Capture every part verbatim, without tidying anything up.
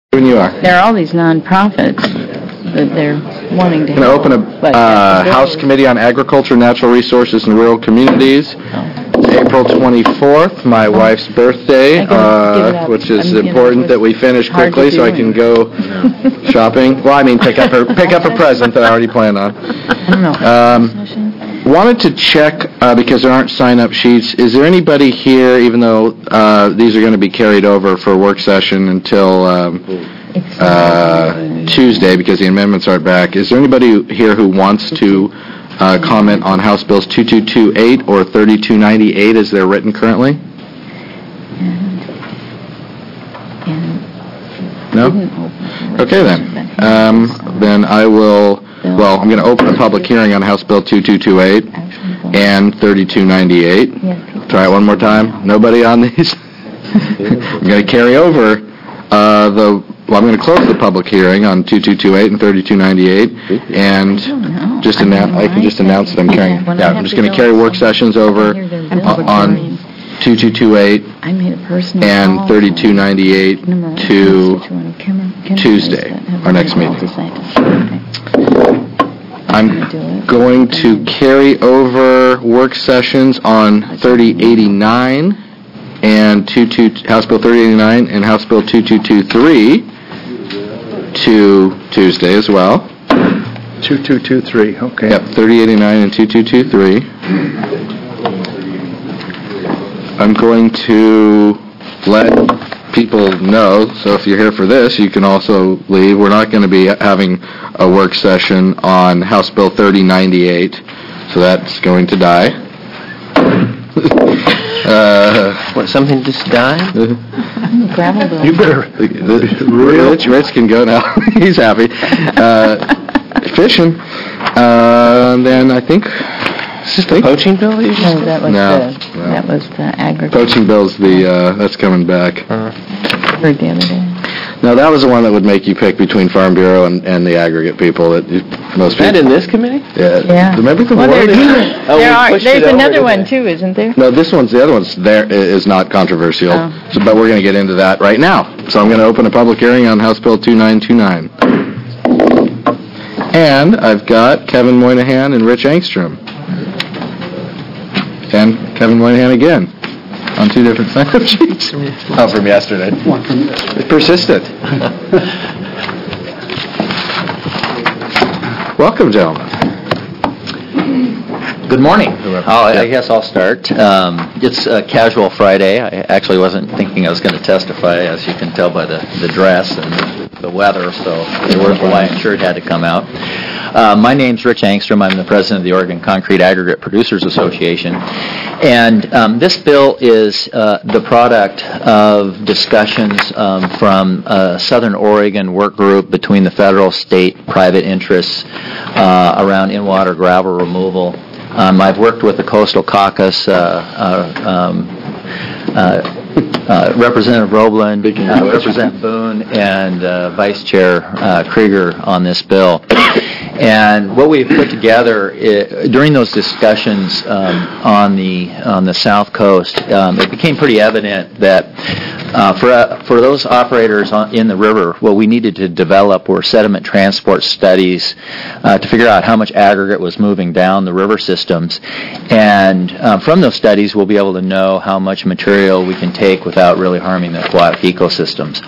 When you are. There are all these nonprofits that they're wanting to Going to open a uh, House Committee on Agriculture, Natural Resources, and Rural Communities. Oh. April twenty-fourth, my oh. wife's birthday, uh, which is I'm important that we finish quickly so I can go shopping. Well, I mean, pick up her pick up a present that I already planned on. I don't know. Um, wanted to check, uh, because there aren't sign-up sheets, is there anybody here, even though uh, these are going to be carried over for work session until um, uh, Tuesday because the amendments aren't back, is there anybody here who wants to uh, comment on House Bills twenty-two twenty-eight or thirty-two ninety-eight as they're written currently? No? Okay, then. Um, then I will... Well, I'm going to open a public hearing on House Bill twenty-two twenty-eight and thirty-two ninety-eight. Try it one more time. Nobody on these? I'm going to carry over uh, the... Well, I'm going to close the public hearing on twenty-two twenty-eight and thirty-two ninety-eight, and just announce... I can just announce that I'm carrying... Yeah, I'm just going to carry work sessions over on twenty-two twenty-eight and thirty-two ninety-eight to Tuesday, our next meeting. I'm going to carry over work sessions on thirty eighty-nine and House Bill thirty eighty-nine and House Bill twenty-two twenty-three to Tuesday as well. twenty-two twenty-three, okay. Yep, thirty eighty-nine and twenty-two twenty-three. I'm going to let people know, so if you're here for this, you can also leave. We're not going to be having a work session on House Bill thirty ninety-eight, so that's going to die. uh, what, something just died? Gravel bill. You better... Rich, Rich can go now. He's happy. Uh, fishing. Uh, and then I think... Is this the poaching bill that you just No, that was no, the no. that was the agriculture. Poaching bill's the uh, that's coming back. Uh, Heard the other day. No, that was the one that would make you pick between Farm Bureau and, and the aggregate people. That you, most that people. in this committee? Yeah. Yeah. Remember the well, one? There, oh, there are. There's over, another one it? too, isn't there? No, this one's the other one's there is not controversial. Oh. So, but we're going to get into that right now. So I'm going to open a public hearing on House Bill twenty-nine twenty-nine. And I've got Kevin Moynihan and Rich Engstrom. And Kevin Moynihan again, on two different sign-up sheets. Oh, from yesterday. One from yesterday. Persistent. Welcome, gentlemen. Good morning. I'll, I guess I'll start. Um, it's a casual Friday. I actually wasn't thinking I was going to testify, as you can tell by the, the dress and the, the weather, so the Hawaiian shirt had to come out. Uh, my name's Rich Engstrom. I'm the president of the Oregon Concrete Aggregate Producers Association. And um, this bill is uh, the product of discussions um, from a Southern Oregon work group between the federal, state, private interests uh, around in-water gravel removal. Um, I've worked with the Coastal Caucus, uh, uh, um, uh, uh, Representative Roblin, uh, Representative Boone, and uh, Vice Chair uh, Krieger on this bill. And what we've put together is, during those discussions um, on the on the South Coast, um, it became pretty evident that uh, for uh, for those operators on, in the river, what we needed to develop were sediment transport studies uh, to figure out how much aggregate was moving down the river systems. And uh, from those studies, we'll be able to know how much material we can take without really harming the aquatic ecosystems.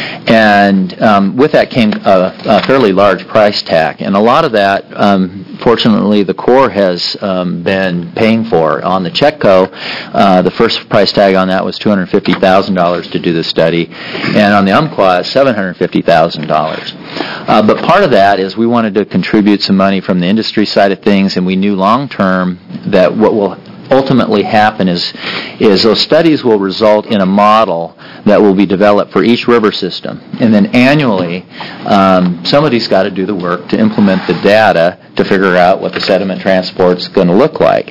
And um, with that came a, a fairly large price tag. And a lot of that, um, fortunately, the Corps has um, been paying for. On the Chetco, uh, the first price tag on that was two hundred fifty thousand dollars to do the study. And on the Umpqua, seven hundred fifty thousand dollars. Uh, but part of that is we wanted to contribute some money from the industry side of things, and we knew long-term that what will ultimately happen is is those studies will result in a model that will be developed for each river system. And then annually, um, somebody's got to do the work to implement the data to figure out what the sediment transport's going to look like.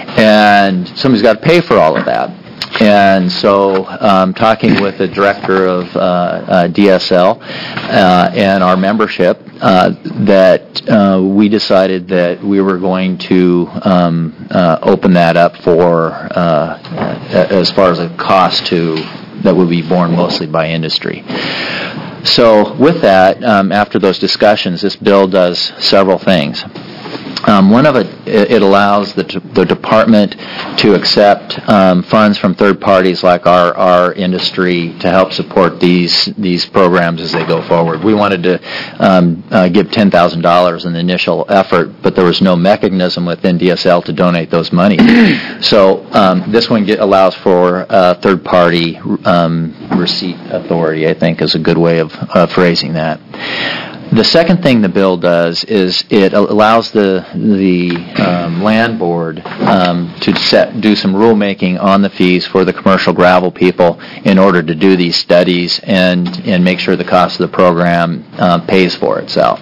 And somebody's got to pay for all of that. And so um, talking with the director of uh, uh, D S L uh, and our membership, uh, that uh, we decided that we were going to um, uh, open that up for, uh, as far as a cost to, that would be borne mostly by industry. So with that, um, after those discussions, this bill does several things. Um, one of it, it allows the, the department to accept um, funds from third parties like our, our industry to help support these these programs as they go forward. We wanted to um, uh, give ten thousand dollars in the initial effort, but there was no mechanism within D S L to donate those monies. So um, this one get, allows for uh, third-party um, receipt authority, I think, is a good way of uh, phrasing that. The second thing the bill does is it allows the the um, land board um, to set do some rulemaking on the fees for the commercial gravel people in order to do these studies and and make sure the cost of the program uh, pays for itself.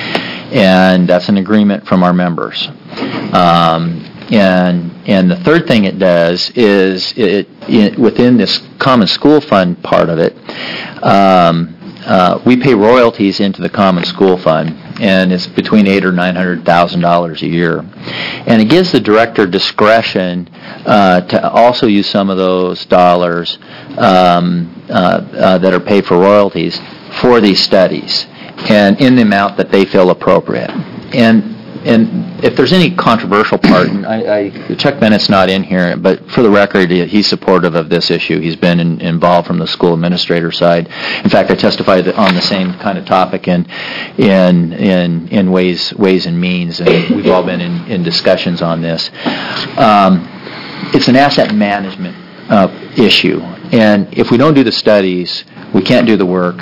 And that's an agreement from our members. Um, and and the third thing it does is it, it within this common school fund part of it. Um, Uh, we pay royalties into the Common School Fund, and it's between eight or nine hundred thousand dollars a year, and it gives the director discretion uh, to also use some of those dollars um, uh, uh, that are paid for royalties for these studies, and in the amount that they feel appropriate. And and if there's any controversial part, and I, I, Chuck Bennett's not in here, but for the record, he's supportive of this issue. He's been in, involved from the school administrator side. In fact, I testified on the same kind of topic in in in, in ways ways and means, and we've all been in, in discussions on this. Um, it's an asset management uh, issue, and if we don't do the studies, we can't do the work.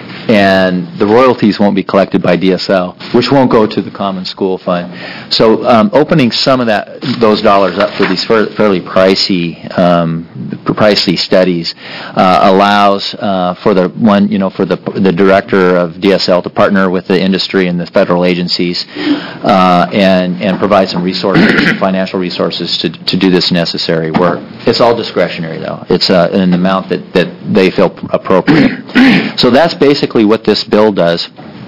And the royalties won't be collected by D S L, which won't go to the Common School Fund. So um, opening some of that those dollars up for these fairly pricey, um, pricey studies uh, allows uh, for the one, you know, for the the director of D S L to partner with the industry and the federal agencies uh, and and provide some resources, financial resources to to do this necessary work. It's all discretionary, though. It's uh, an amount that that they feel appropriate. So that's basically what this bill does.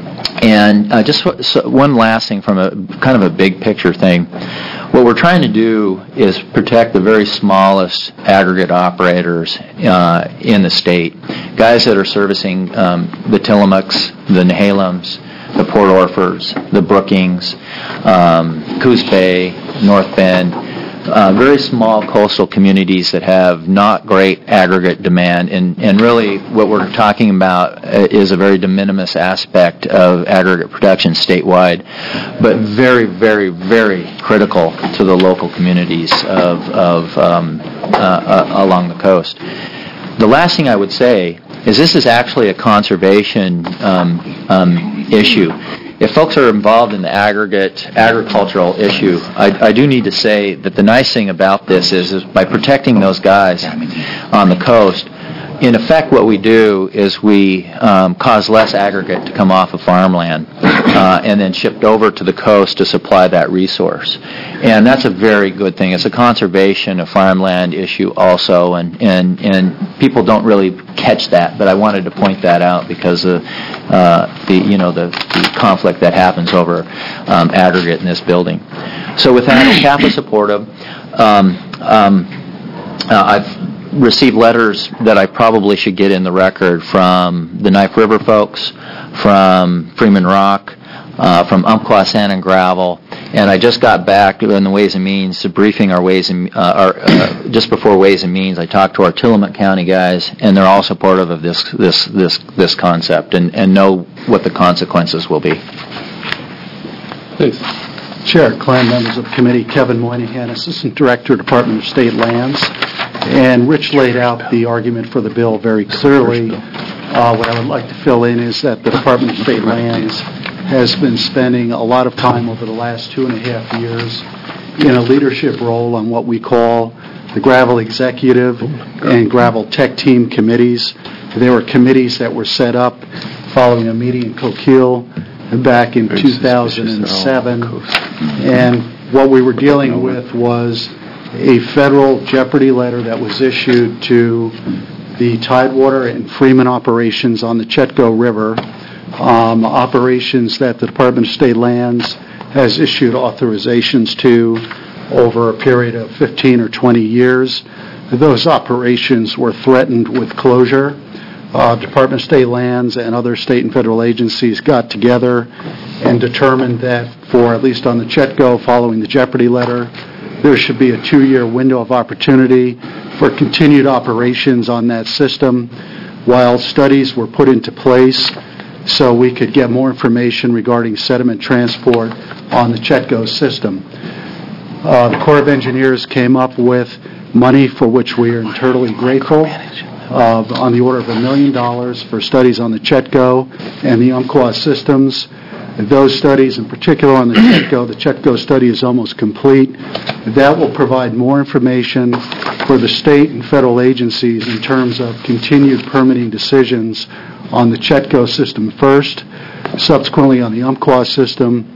And uh, just so one last thing from a kind of a big picture thing. What we're trying to do is protect the very smallest aggregate operators uh, in the state. Guys that are servicing um, the Tillamook's, the Nehalems, the Port Orfords, the Brookings, um, Coos Bay, North Bend, Uh, very small coastal communities that have not great aggregate demand, and, and really what we're talking about is a very de minimis aspect of aggregate production statewide, but very, very, very critical to the local communities of, of um, uh, uh, along the coast. The last thing I would say is this is actually a conservation um, um, issue. If folks are involved in the aggregate agricultural issue, I, I do need to say that the nice thing about this is, is by protecting those guys on the coast, in effect what we do is we um, cause less aggregate to come off of farmland uh, and then shipped over to the coast to supply that resource. And that's a very good thing. It's a conservation of farmland issue also, and, and, and people don't really catch that, but I wanted to point that out because of uh, the, you know, the, the conflict that happens over um, aggregate in this building. So with that, C A P is supportive. Um, um, uh, I've received letters that I probably should get in the record from the Knife River folks, from Freeman Rock, uh, from Umpqua Sand and Gravel, and I just got back in the Ways and Means, briefing our Ways and uh, our, uh, just before Ways and Means. I talked to our Tillamook County guys, and they're all supportive of this this this this concept, and, and know what the consequences will be. Please. Chair, Klan, members of the committee, Kevin Moynihan, Assistant Director, Department of State Lands. And Rich laid out the argument for the bill very clearly. Uh, what I would like to fill in is that the Department of State Lands has been spending a lot of time over the last two and a half years in a leadership role on what we call the Gravel Executive and Gravel Tech Team committees. There were committees that were set up following a meeting in Coquille back in two thousand seven, and what we were dealing with was a federal jeopardy letter that was issued to the Tidewater and Freeman operations on the Chetco River, um, operations that the Department of State Lands has issued authorizations to over a period of fifteen or twenty years. Those operations were threatened with closure uh, Department of State Lands and other state and federal agencies got together and determined that for, at least on the Chetco following the Jeopardy letter, there should be a two-year window of opportunity for continued operations on that system while studies were put into place so we could get more information regarding sediment transport on the Chetco system. Uh, the Corps of Engineers came up with money for which we are eternally grateful, uh, on the order of a million dollars for studies on the Chetco and the Umpqua systems. Those studies, in particular on the Chetco, the Chetco study is almost complete. That will provide more information for the state and federal agencies in terms of continued permitting decisions on the Chetco system first, subsequently on the Umpqua system,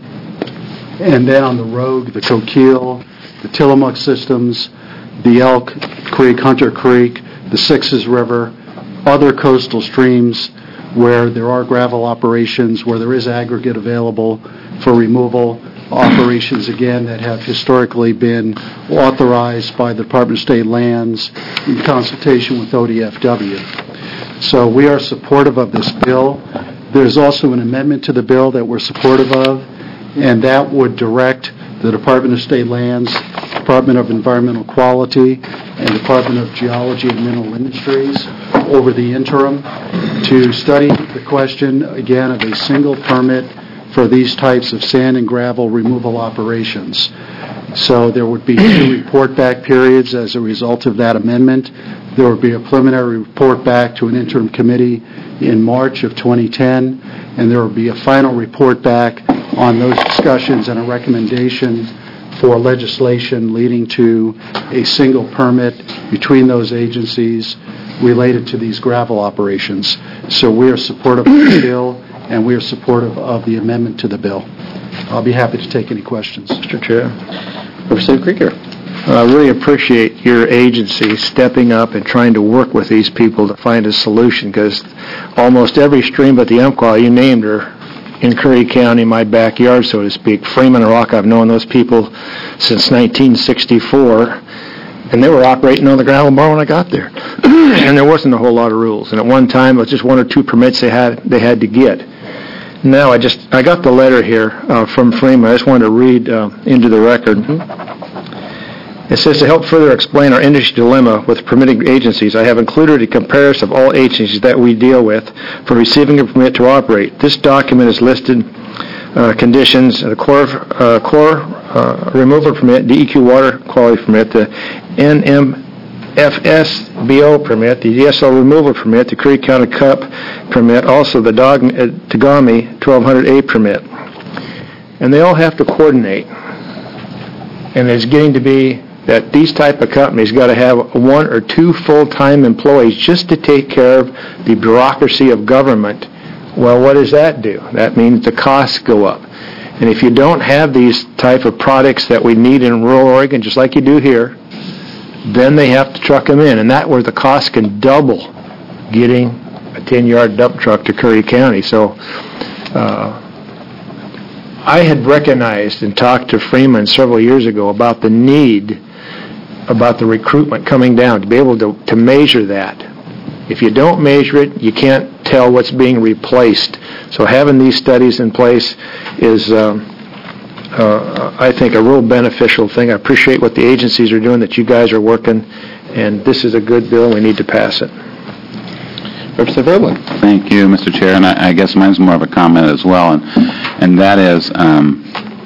and then on the Rogue, the Coquille, the Tillamook systems, the Elk Creek, Hunter Creek, the Sixes River, other coastal streams where there are gravel operations, where there is aggregate available for removal, operations, again, that have historically been authorized by the Department of State Lands in consultation with O D F W. So we are supportive of this bill. There's also an amendment to the bill that we're supportive of, and that would direct the Department of State Lands, Department of Environmental Quality, and Department of Geology and Mineral Industries over the interim to study the question, again, of a single permit for these types of sand and gravel removal operations. So there would be two report back periods as a result of that amendment. There would be a preliminary report back to an interim committee in March of twenty ten, and there would be a final report back on those discussions and a recommendation for legislation leading to a single permit between those agencies related to these gravel operations. So we are supportive of the bill, and we are supportive of the amendment to the bill. I'll be happy to take any questions. Mister Chair. Representative Krieger. I really appreciate your agency stepping up and trying to work with these people to find a solution, because almost every stream but the Umpqua you named are in Curry County, my backyard, so to speak. Freeman and Rock, I've known those people since nineteen sixty-four, and they were operating on the gravel bar when I got there. And there wasn't a whole lot of rules. And at one time, it was just one or two permits they had they had to get. Now, I just I got the letter here uh, from Freeman. I just wanted to read uh, into the record. It says, to help further explain our industry dilemma with permitting agencies, I have included a comparison of all agencies that we deal with for receiving a permit to operate. This document is listed uh, conditions, the core, uh, core uh, removal permit, D E Q water quality permit, the N M F S B O permit, the D S L removal permit, the Curry County Cup permit, also the Dog, uh, Tagami twelve hundred A permit. And they all have to coordinate. And it's getting to be that these type of companies got to have one or two full-time employees just to take care of the bureaucracy of government. Well, what does that do? That means the costs go up. And if you don't have these type of products that we need in rural Oregon, just like you do here, then they have to truck them in. And that where the cost can double getting a ten-yard dump truck to Curry County. So uh, I had recognized and talked to Freeman several years ago about the need about the recruitment coming down, to be able to, to measure that. If you don't measure it, you can't tell what's being replaced. So having these studies in place is, um, uh, I think, a real beneficial thing. I appreciate what the agencies are doing, that you guys are working, and this is a good bill. We need to pass it. Representative Erlin. Thank you, Mister Chair, and I, I guess mine's more of a comment as well, and, and that is, um,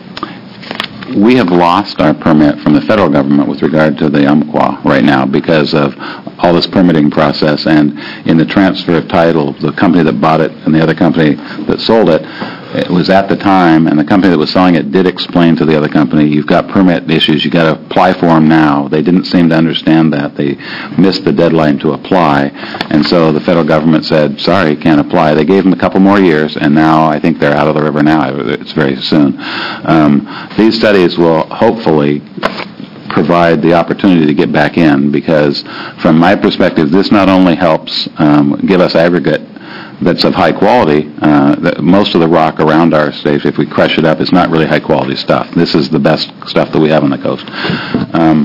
we have lost our permit from the federal government with regard to the Umpqua right now because of all this permitting process, and in the transfer of title, the company that bought it and the other company that sold it, it was at the time, and the company that was selling it did explain to the other company, you've got permit issues, you've got to apply for them now. They didn't seem to understand that. They missed the deadline to apply, and so the federal government said, sorry, you can't apply. They gave them a couple more years, and now I think they're out of the river now. It's very soon. Um, these studies will hopefully provide the opportunity to get back in, because from my perspective, this not only helps um, give us aggregate that's of high quality. Uh, that most of the rock around our state, if we crush it up, is not really high quality stuff. This is the best stuff that we have on the coast. Um,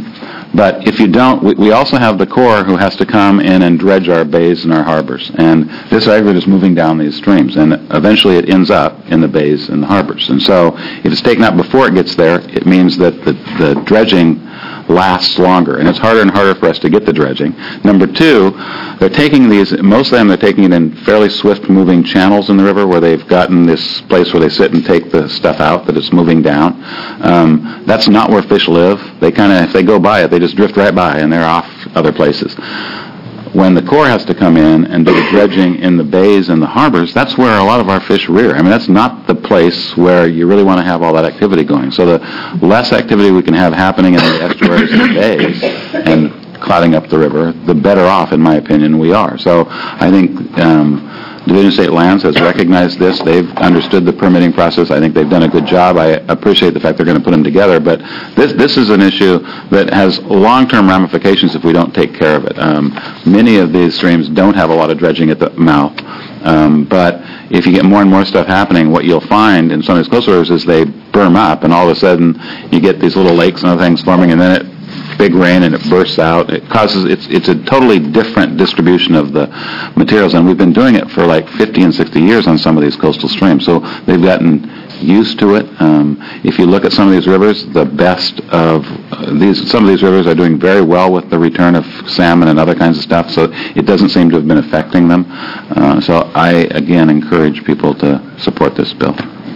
But if you don't, we, we also have the Corps who has to come in and dredge our bays and our harbors. And this aggregate is moving down these streams, and eventually it ends up in the bays and the harbors. And so if it's taken out before it gets there, it means that the, the dredging lasts longer, and it's harder and harder for us to get the dredging. Number two, they're taking these, most of them they're taking it in fairly swift-moving channels in the river where they've gotten this place where they sit and take the stuff out that it's moving down. Um, that's not where fish live. They kind of, if they go by it, they just drift right by, and they're off other places. When the Corps has to come in and do the dredging in the bays and the harbors, that's where a lot of our fish rear. I mean, that's not the place where you really want to have all that activity going. So the less activity we can have happening in the estuaries and the bays and clouding up the river, the better off, in my opinion, we are. So I think um, Division of State Lands has recognized this. They've understood the permitting process. I think they've done a good job. I appreciate the fact they're going to put them together. But this this is an issue that has long-term ramifications if we don't take care of it. Um, many of these streams don't have a lot of dredging at the mouth. Um, but if you get more and more stuff happening, what you'll find in some of these coastal rivers is they berm up, and all of a sudden you get these little lakes and other things forming, and then it big rain and it bursts out. It causes, it's it's a totally different distribution of the materials, and we've been doing it for like fifty and sixty years on some of these coastal streams. So they've gotten used to it. Um, if you look at some of these rivers, the best of uh, these, some of these rivers are doing very well with the return of salmon and other kinds of stuff, so it doesn't seem to have been affecting them. Uh, so I, again, encourage people to support this bill.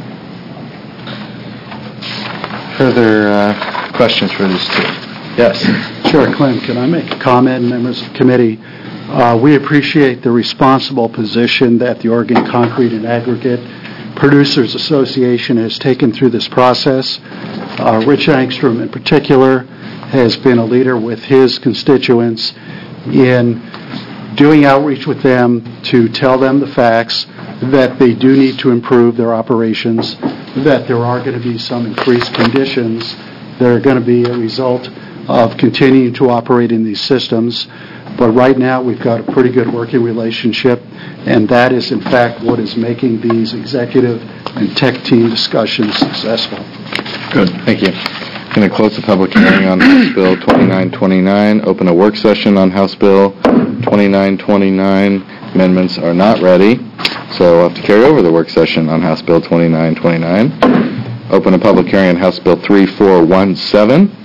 Further uh, questions for these two? Yes. Chair Clem, can I make a comment, members of the committee? Uh, we appreciate the responsible position that the Oregon Concrete and Aggregate Producers Association has taken through this process. Uh, Rich Angstrom, in particular, has been a leader with his constituents in doing outreach with them to tell them the facts, that they do need to improve their operations, that there are going to be some increased conditions that are going to be a result of continuing to operate in these systems. But right now we've got a pretty good working relationship, and that is in fact what is making these executive and tech team discussions successful. Good, thank you. I'm going to close the public hearing on House Bill twenty-nine twenty-nine, open a work session on House Bill twenty-nine twenty-nine. Amendments are not ready, so we'll have to carry over the work session on House Bill twenty-nine twenty-nine. Open a public hearing on House Bill thirty-four seventeen.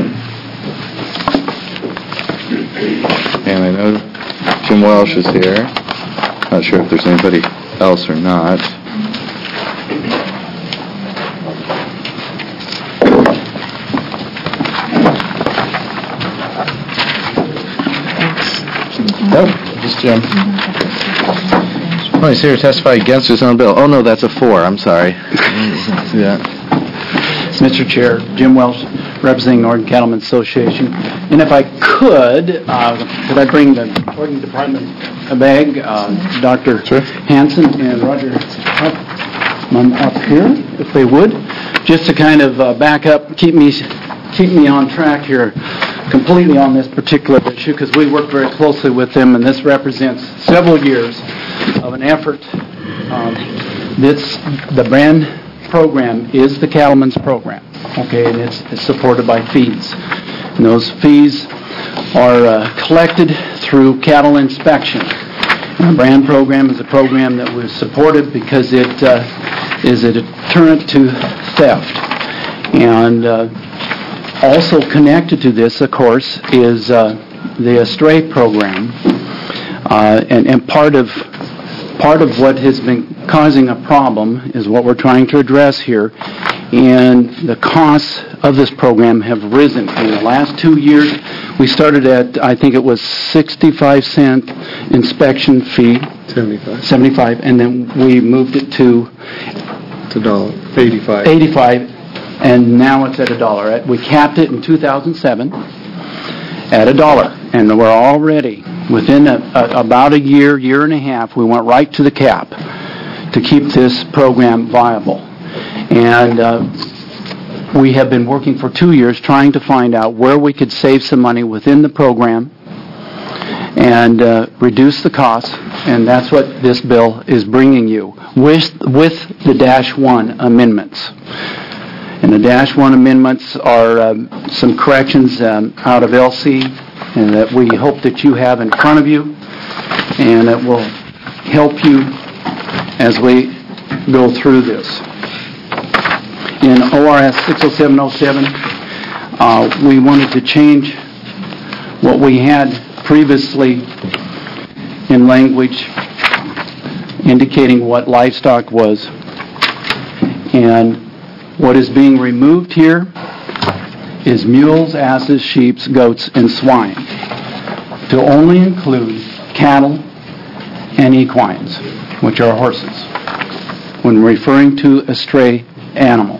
And I know Jim Welsh is here. Not sure if there's anybody else or not. Nope, just Jim. Oh, he's here to testify against his own bill. Oh, no, that's a four. I'm sorry. Yeah. Mister Chair, Jim Welsh, representing Oregon Cattlemen's Association. And if I could, uh, could I bring the Oregon Department a bag? Uh, Doctor Sure. Hanson and Roger up, um, up here, if they would, just to kind of uh, back up, keep me keep me on track here, completely on this particular issue, because we work very closely with them, and this represents several years of an effort. Um, this the brand program is the Cattlemen's program, okay, and it's, it's supported by fees. And those fees are uh, collected through cattle inspection. And the brand program is a program that was supported because it uh, is a deterrent to theft. And uh, also connected to this, of course, is uh, the Estray program, uh, and, and part of part of what has been causing a problem is what we're trying to address here, and the costs of this program have risen. In the last two years, we started at, I think it was sixty-five cent inspection fee. seventy-five. seventy-five, and then we moved it to It's a dollar. eighty-five. eighty-five, and now it's at a dollar. We capped it in two thousand seven at a dollar, and we're already within a, a, about a year, year and a half, we went right to the cap to keep this program viable. And uh, we have been working for two years trying to find out where we could save some money within the program and uh, reduce the costs, and that's what this bill is bringing you with with the dash one amendments. And the dash one amendments are um, some corrections um, out of L C, and that we hope that you have in front of you, and it will help you as we go through this. In O R S six oh seven oh seven, uh, we wanted to change what we had previously in language indicating what livestock was. And what is being removed here is mules, asses, sheep, goats, and swine, to only include cattle and equines, which are horses, when referring to a stray animal.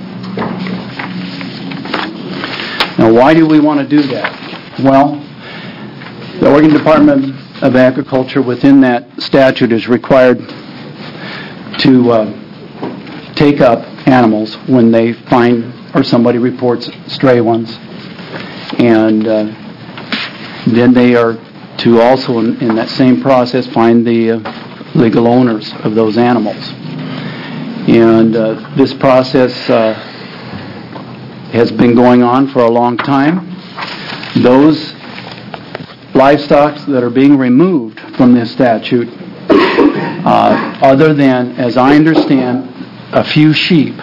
Now, why do we want to do that? Well, the Oregon Department of Agriculture within that statute is required to uh, take up animals when they find or somebody reports stray ones. And uh, then they are to also, in, in that same process, find the uh, legal owners of those animals. And uh, this process uh, has been going on for a long time. Those livestock that are being removed from this statute, uh, other than, as I understand, a few sheep,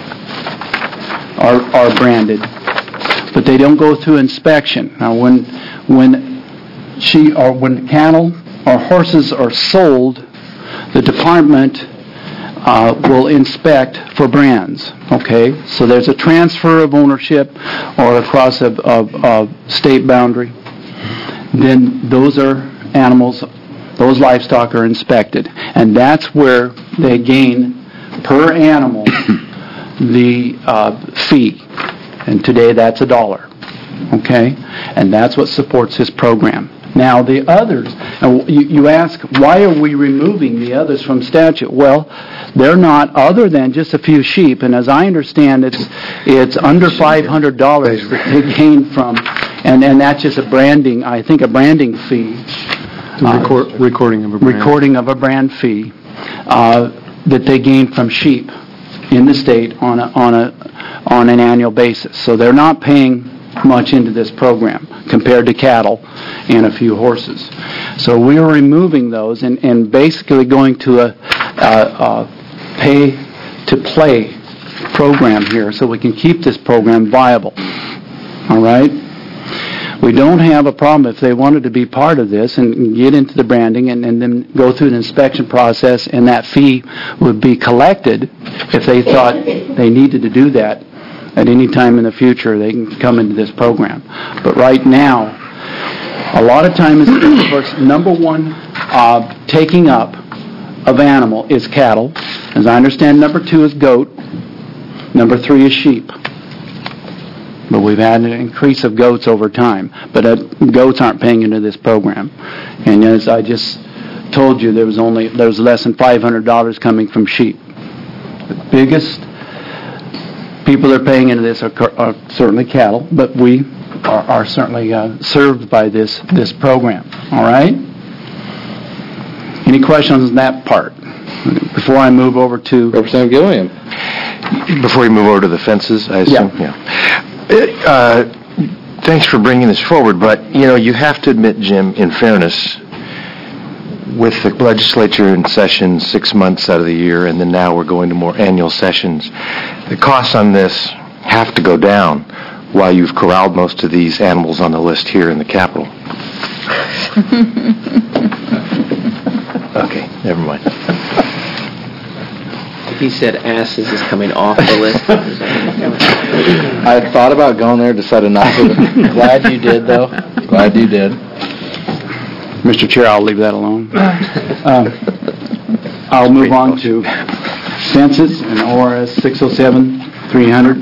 are, are branded, but they don't go through inspection. Now, when when she or when cattle or horses are sold, the department uh, will inspect for brands. Okay, so there's a transfer of ownership or across a, a, a state boundary. Then those are animals, those livestock are inspected, and that's where they gain per animal the uh, fee. And today that's a dollar. Okay, and that's what supports this program. Now the others, and you, you ask, why are we removing the others from statute? Well, they're not other than just a few sheep, and as I understand, it's it's under five hundred dollars that they gain from, and, and that's just a branding, I think a branding fee. Uh, record, recording of a brand. Recording of a brand fee uh, that they gain from sheep in the state on a, on a on an annual basis. So they're not paying much into this program compared to cattle and a few horses. So we are removing those and, and basically going to a, a, a pay-to-play program here so we can keep this program viable. All right? We don't have a problem if they wanted to be part of this and get into the branding and, and then go through an inspection process, and that fee would be collected if they thought they needed to do that. At any time in the future, they can come into this program. But right now, a lot of times, of course, number one uh, taking up of animal is cattle. As I understand, number two is goat. Number three is sheep. But we've had an increase of goats over time. But uh, goats aren't paying into this program. And as I just told you, there was only there was less than five hundred dollars coming from sheep. The biggest people that are paying into this are, are certainly cattle, but we are, are certainly uh, served by this this program. All right? Any questions on that part? Before I move over to Representative Gilliam. Before you move over to the fences, I assume? Yeah. yeah. Uh, thanks for bringing this forward, but, you know, you have to admit, Jim, in fairness, with the legislature in session six months out of the year, and then now we're going to more annual sessions, the costs on this have to go down while you've corralled most of these animals on the list here in the Capitol. Okay, never mind. He said asses is coming off the list. I thought about going there, decided not to. Glad you did, though. Glad you did. Mister Chair, I'll leave that alone. Um, I'll move on to fences and O R S six oh seven three hundred.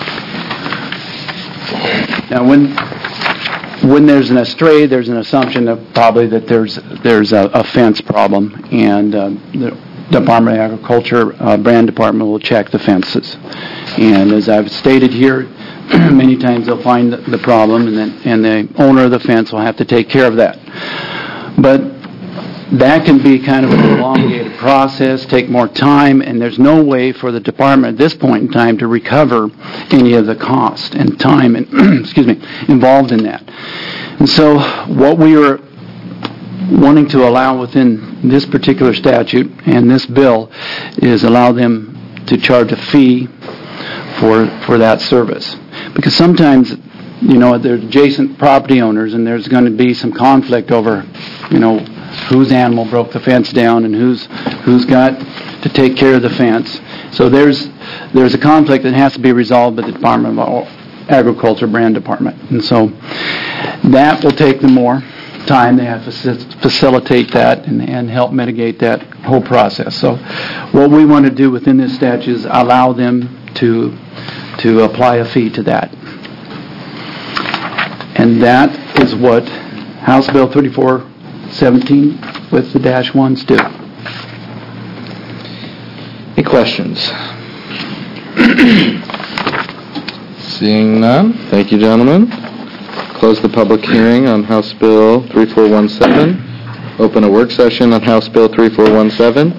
Now, when when there's an estray, there's an assumption of probably that there's there's a, a fence problem, and uh, the Department of Agriculture uh, brand department will check the fences. And as I've stated here, many times they'll find the, the problem, and then and the owner of the fence will have to take care of that. But that can be kind of an elongated process, take more time, and there's no way for the department at this point in time to recover any of the cost and time and excuse me involved in that. And so what we are wanting to allow within this particular statute and this bill is allow them to charge a fee for for that service. Because sometimes, you know, there's adjacent property owners and there's going to be some conflict over, you know, whose animal broke the fence down and who's who's got to take care of the fence. So there's there's a conflict that has to be resolved by the Department of Agriculture Brand Department. And so that will take them more time. They have to faci- facilitate that and, and help mitigate that whole process. So what we want to do within this statute is allow them to to apply a fee to that. And that is what House Bill thirty-four seventeen with the dash ones do. Any questions? Seeing none, thank you, gentlemen. Close the public hearing on House Bill thirty-four seventeen. Open a work session on House Bill thirty-four seventeen.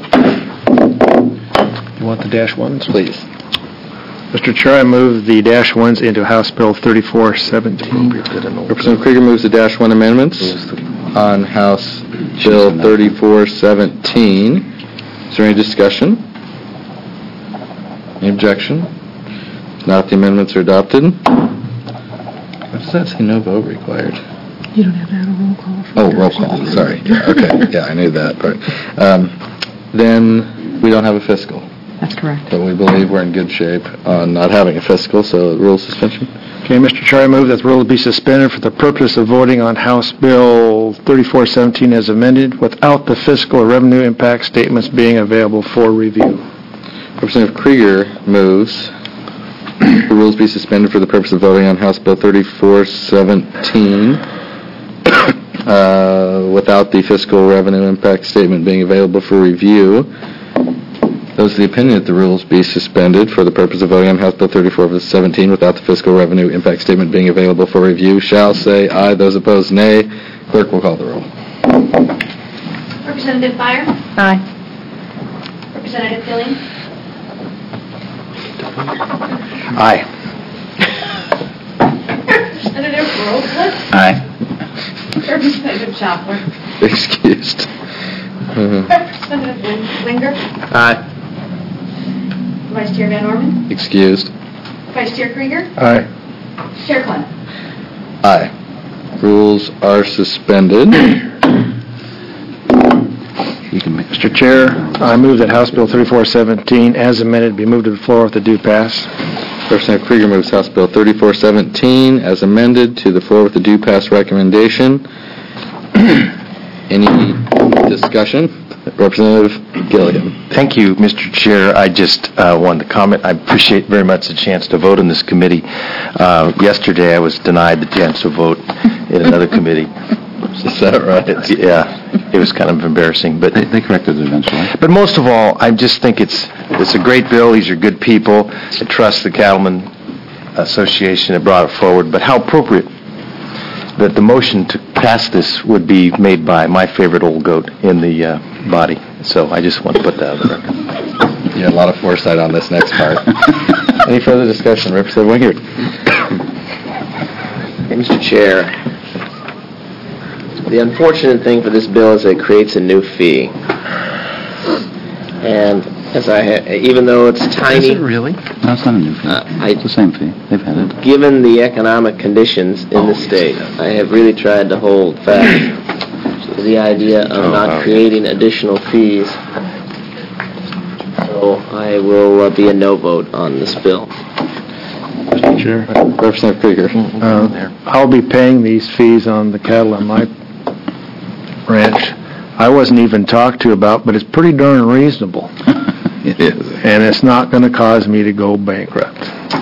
You want the dash ones? Please. Mister Chair, I move the dash ones into House Bill thirty-four seventeen. Representative Krieger moves the dash one amendments on House Bill thirty-four seventeen. Is there any discussion? Any objection? If not, the amendments are adopted. What does that say? No vote required. You don't have to have a roll call. for Oh, roll adoption. call, sorry. Yeah, okay, yeah, I knew that part. Um, Then, we don't have a fiscal, That's correct. but we believe we're in good shape on not having a fiscal, so rule suspension. Okay, Mister Chair, I move that the rules be suspended for the purpose of voting on House Bill thirty-four seventeen as amended without the fiscal or revenue impact statements being available for review. Representative Krieger moves the rules be suspended for the purpose of voting on House Bill thirty-four seventeen uh, without the fiscal revenue impact statement being available for review. Those of the opinion that the rules be suspended for the purpose of voting on House Bill thirty-four seventeen without the fiscal revenue impact statement being available for review shall say aye. Those opposed, nay. Clerk will call the roll. Representative Byer? Aye. Representative Gilliam? Aye. Representative Rosewood? Aye. Representative Shopler? Excused. Uh, Representative Win- Winger? Aye. Vice Chair Van Orman? excused. Vice Chair Krieger? Aye. Chair Clun? Aye. Rules are suspended. You can make Mister Chair, I move that House Bill thirty-four seventeen as amended be moved to the floor with a due pass. Representative Krieger moves House Bill thirty-four seventeen as amended to the floor with the due pass recommendation. Any discussion? Representative Gilliam. Thank you, Mister Chair. I just uh, wanted to comment. I appreciate very much the chance to vote in this committee. Uh, yesterday, I was denied the chance to vote in another committee. Is that right? It's, yeah, it was kind of embarrassing. But They, they corrected it eventually. but most of all, I just think it's it's a great bill. These are good people. I trust the Cattlemen Association that brought it forward. But how appropriate that the motion to pass this would be made by my favorite old goat in the uh, body. So I just want to put that on the record. You had a lot of foresight on this next part. Any further discussion? Representative Wingert. Hey, Mister Chair, the unfortunate thing for this bill is it creates a new fee. And as I, ha- even though it's tiny, really? No, it's not a new fee. Uh, I- It's the same fee. They've had it. given the economic conditions in the state, I have really tried to hold fast to the idea of Oh, not oh. creating additional fees. So I will uh, be a no vote on this bill. Sure. Representative Krieger. Uh, I'll be paying these fees on the cattle on my ranch. I wasn't even talked to about, but it's pretty darn reasonable. It is. And it's not going to cause me to go bankrupt.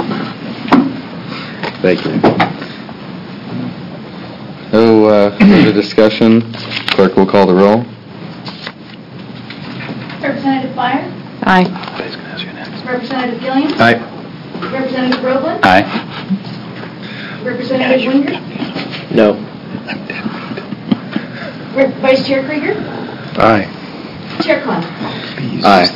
Thank you. No uh, further discussion. Clerk will call the roll. Representative Byer? Aye. Representative Gilliam? Aye. Representative Rosewood? Aye. Representative Winger? No. Re- Vice Chair Krieger? Aye. Chair Klein. Aye.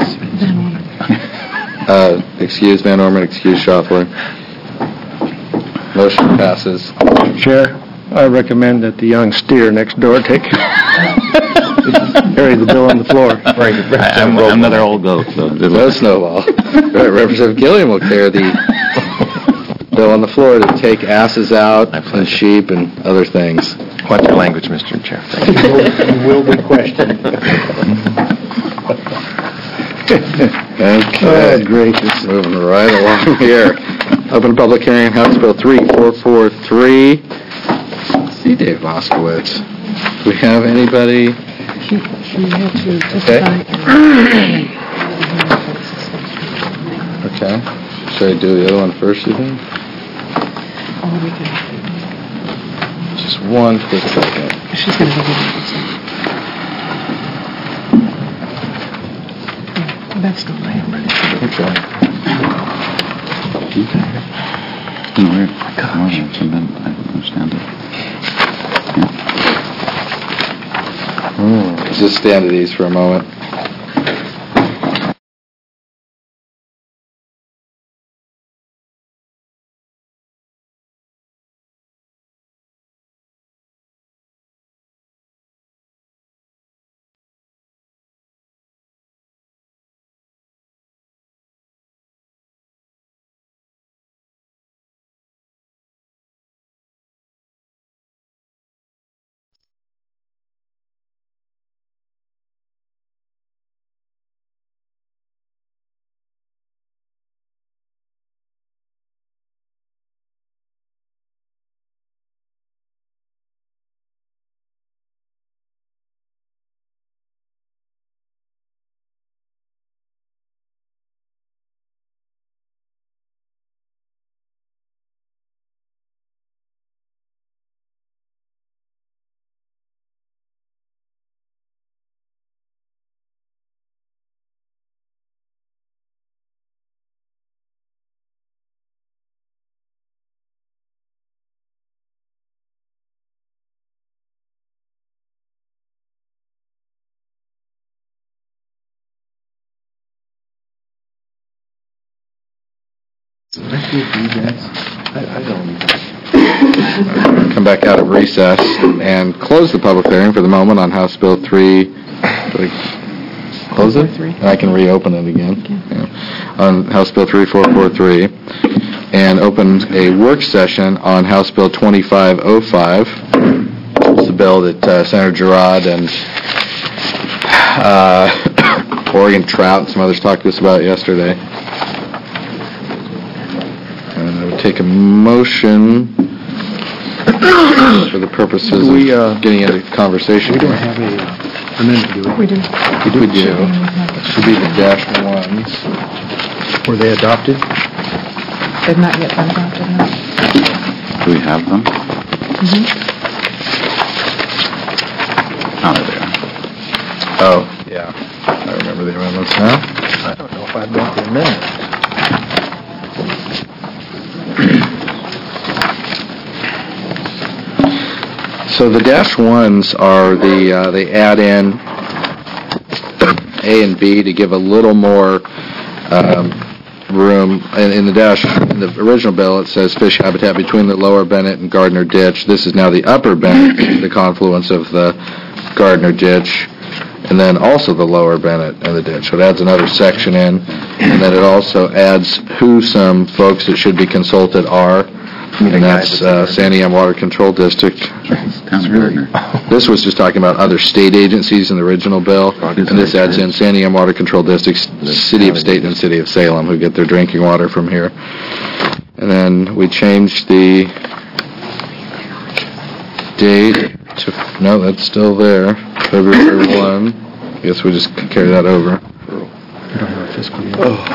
Uh, excuse Van Orman, excuse Schaffler. Motion passes. Chair, I recommend that the young steer next door take, carry the bill on the floor. I'm another old goat, so. No snowball. Right, Representative Gilliam will carry the bill on the floor to take asses out and sheep and other things. Watch your language, Mister Chair. You will be questioned. Okay. Oh, gracious. Moving right along here. Open public hearing on House Bill three four four three. See Dave Moskowitz. Do we have anybody? Okay. Okay. Should I do the other one first, you think? Just one quick second. She's going to go get it. That's not right. Okay. It's weird. Gosh. I don't understand it. Hmm. Just stand at ease for a moment. Come back out of recess and close the public hearing for the moment on House Bill three. Do I close it? And I can reopen it again. Yeah. On House Bill three four four three, and open a work session on House Bill twenty-five oh five. It's the bill that uh, Senator Girard and uh, Oregon Trout and some others talked to us about yesterday. And I would take a motion for the purposes We, of uh, getting into conversation. We don't have a uh, amendment, do we? We do. We do. Should be the dash ones. Were they adopted? They've not yet been adopted, no. Do we have them? Mm-hmm. Oh, there they are. Oh, yeah. I remember the amendments now. I don't know if I've got the amendment. So the dash ones are the, uh, they add in A and B to give a little more um, room. In, in the dash, in the original bill, it says fish habitat between the lower Bennett and Gardner Ditch. This is now the upper Bennett, the confluence of the Gardner Ditch, and then also the lower Bennett and the ditch. So it adds another section in, and then it also adds who some folks that should be consulted are. And that's uh, Santiam Water Control District. Town of Gardner. This was just talking about other state agencies in the original bill, and this adds in Santiam Water Control District, City of Staten, and City of Salem, who get their drinking water from here. And then we changed the date to, no, that's still there, February first. I guess we just carry that over. We don't have a fiscal year. Oh.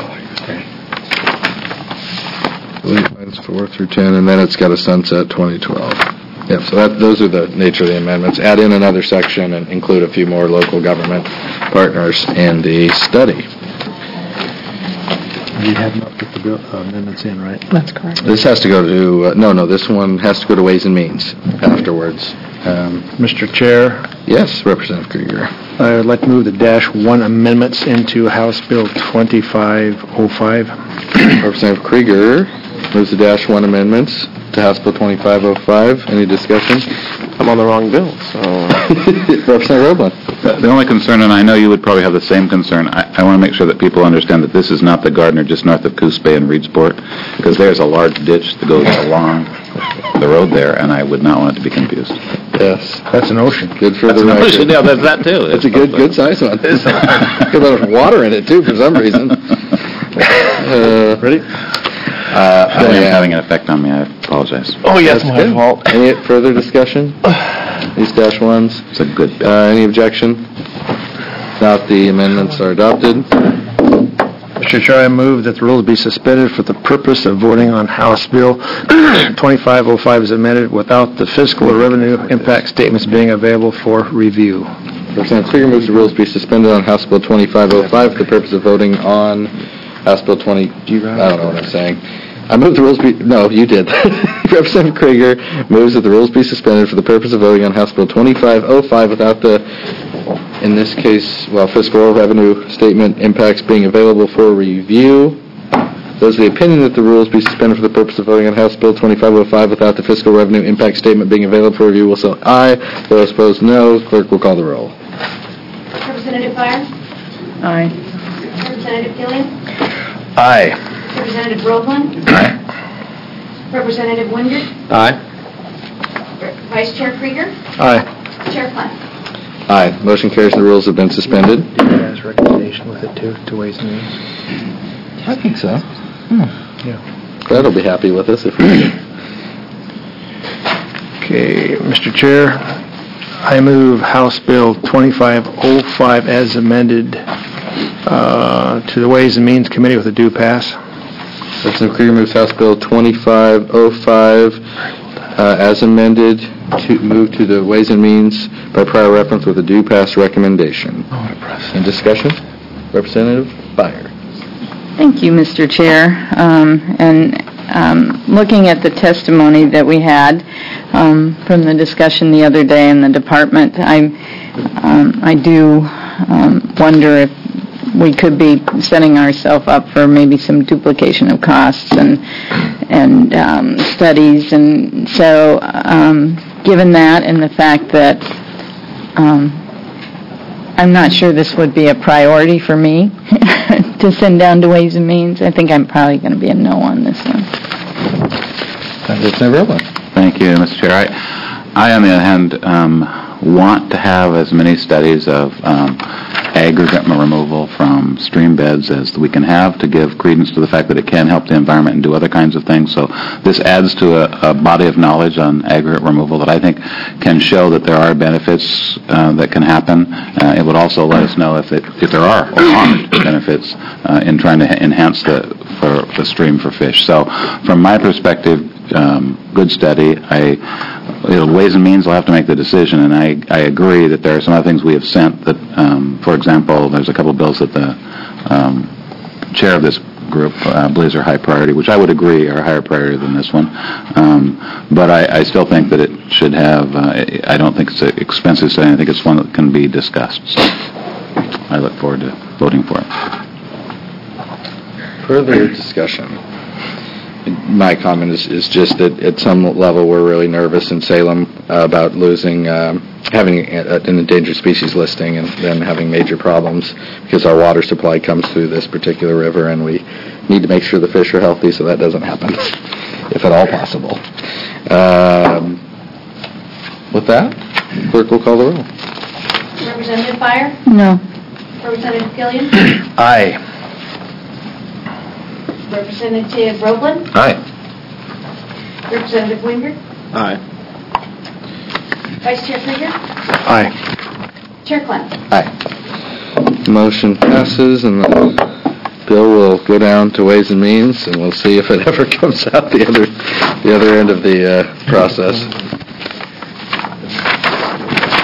Lines four through ten, and then it's got a sunset twenty twelve. Yep, so that, those are the nature of the amendments. Add in another section and include a few more local government partners in the study. You have not put the bill- uh, amendments in, right? That's correct. This has to go to, uh, no, no, this one has to go to Ways and Means afterwards. Um, Mister Chair, Yes, Representative Krieger. I would like to move the dash one amendments into House Bill twenty-five oh five. Representative Krieger moves the dash one amendments to House Bill twenty-five oh five. Any discussion? I'm on the wrong bill, so... Representative Roebling. The the only concern, and I know you would probably have the same concern, I, I want to make sure that people understand that this is not the Gardner just north of Coos Bay and Reedsport, because there's a large ditch that goes along the road there, and I would not want it to be confused. Yes. That's an ocean. Good for That's the an record. ocean, yeah, there's that too. It's a good, good size one. Good amount of water in it too, for some reason. Uh, Ready? Uh, I think it's yeah. having an effect on me, I apologize. Oh, yes, That's my good. fault. Any further discussion? These dash ones? It's a good Uh, bill. any objection? If not, the amendments are adopted. Mister Chair, I move that the rules be suspended for the purpose of voting on House Bill twenty-five oh five as amended without the fiscal or revenue impact statements being available for review. Representative Krieger moves the rules be suspended on House Bill twenty-five oh five for the purpose of voting on House Bill twenty... I don't know what I'm saying. I move the rules be... No, you did. Representative Krieger moves that the rules be suspended for the purpose of voting on House Bill twenty-five oh five without the, in this case, well, fiscal or revenue statement impacts being available for review. Those of the opinion that the rules be suspended for the purpose of voting on House Bill twenty-five oh five without the fiscal revenue impact statement being available for review will say aye. Those opposed, no. Clerk will call the roll. Representative Byer? Aye. Representative Gilliam? Aye. Representative Roebling? Aye. Representative Wingert? Aye. Re- Vice Chair Krieger? Aye. Chair Klem? Aye. Motion carries and the rules have been suspended. Do you guys recommendation with it too, to Ways and Means? I think so. Yeah. Brad will be happy with us if we do. Okay, Mister Chair, I move House Bill twenty-five oh five as amended uh, to the Ways and Means Committee with a due pass. Representative Krieger moves House Bill twenty-five oh five uh, as amended to move to the Ways and Means by prior reference with a due pass recommendation. In discussion? Representative Byer. Thank you, Mister Chair. Um, And um, looking at the testimony that we had um, from the discussion the other day in the department, I um, I do um, wonder if we could be setting ourselves up for maybe some duplication of costs and and um, studies. And so, um, given that and the fact that um, I'm not sure this would be a priority for me to send down to Ways and Means, I think I'm probably going to be a no on this one. Representative Roebling. Thank you, Mister Chair. I, I, on the other hand, um, want to have as many studies of um, aggregate removal from stream beds as we can have to give credence to the fact that it can help the environment and do other kinds of things. So this adds to a, a body of knowledge on aggregate removal that I think can show that there are benefits uh, that can happen. Uh, it would also let us know if it, if there are or aren't benefits uh, in trying to enhance the for the stream for fish. So from my perspective, um, good study. I You know, Ways and Means will have to make the decision, and I, I agree that there are some other things we have sent that, um, for example, there's a couple of bills that the um, chair of this group uh, believes are high priority, which I would agree are higher priority than this one. Um, but I, I still think that it should have, uh, I don't think it's an expensive study, I think it's one that can be discussed. So I look forward to voting for it. Further discussion. My comment is, is just that at some level we're really nervous in Salem uh, about losing, um, having a, an endangered species listing and then having major problems because our water supply comes through this particular river and we need to make sure the fish are healthy so that doesn't happen, if at all possible. Um, with that, clerk will call the roll. Representative Byer? No. Representative Gilliam? Aye. Representative Roebling? Aye. Representative Wingert? Aye. Vice Chair Krieger? Aye. Chair Klem? Aye. Motion passes and the bill will go down to Ways and Means and we'll see if it ever comes out the other the other end of the uh, process.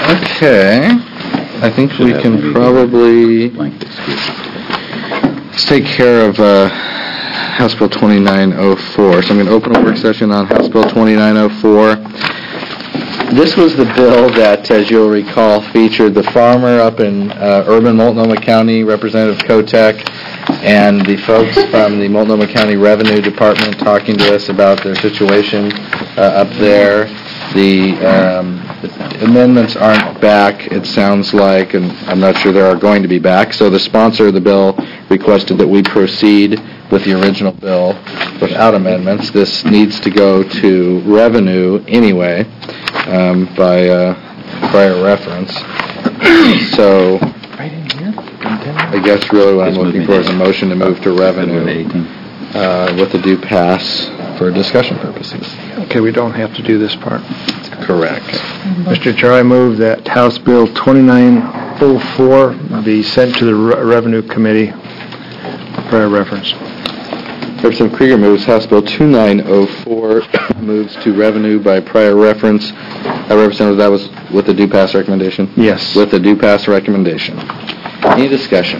Okay. I think we can probably Blank excuse. stay take care of uh, House Bill twenty-nine oh four. So I'm going to open a work session on House Bill twenty-nine oh four. This was the bill that, as you'll recall, featured the farmer up in uh, urban Multnomah County, Representative Kotek, and the folks from the Multnomah County Revenue Department talking to us about their situation uh, up there. The um, amendments aren't back, it sounds like, and I'm not sure they are going to be back. So the sponsor of the bill requested that we proceed with the original bill without amendments. This needs to go to revenue anyway, um, by uh, prior reference. So I guess really what I'm looking for is a motion to move to revenue uh, with the due pass for discussion purposes. Okay, we don't have to do this part. Correct. Mister Chair, I move that House Bill twenty-nine oh four be sent to the Re- Revenue Committee for reference. Representative Krieger moves House Bill twenty-nine oh four moves to revenue by prior reference. Uh, Representative, that was with the due pass recommendation? Yes. With the due pass recommendation. Any discussion?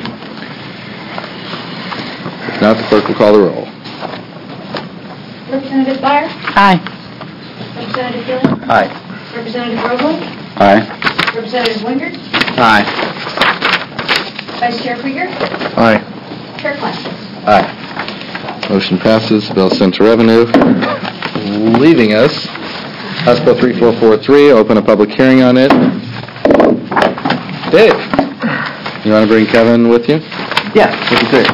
If not, the clerk will call the roll. Representative Byer? Aye. Representative Gilliam? Aye. Representative Roblin? Aye. Representative Wingert? Aye. Vice Chair Krieger? Aye. Chair Klein? Aye. Motion passes. Bill sent to revenue. Leaving us, House Bill thirty-four forty-three. Open a public hearing on it. Dave, you want to bring Kevin with you? Yeah, fifty-three.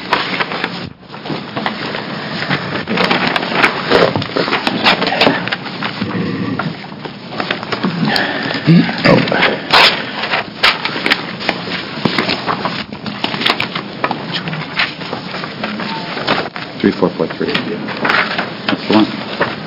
thirty-four forty-three. That's the one.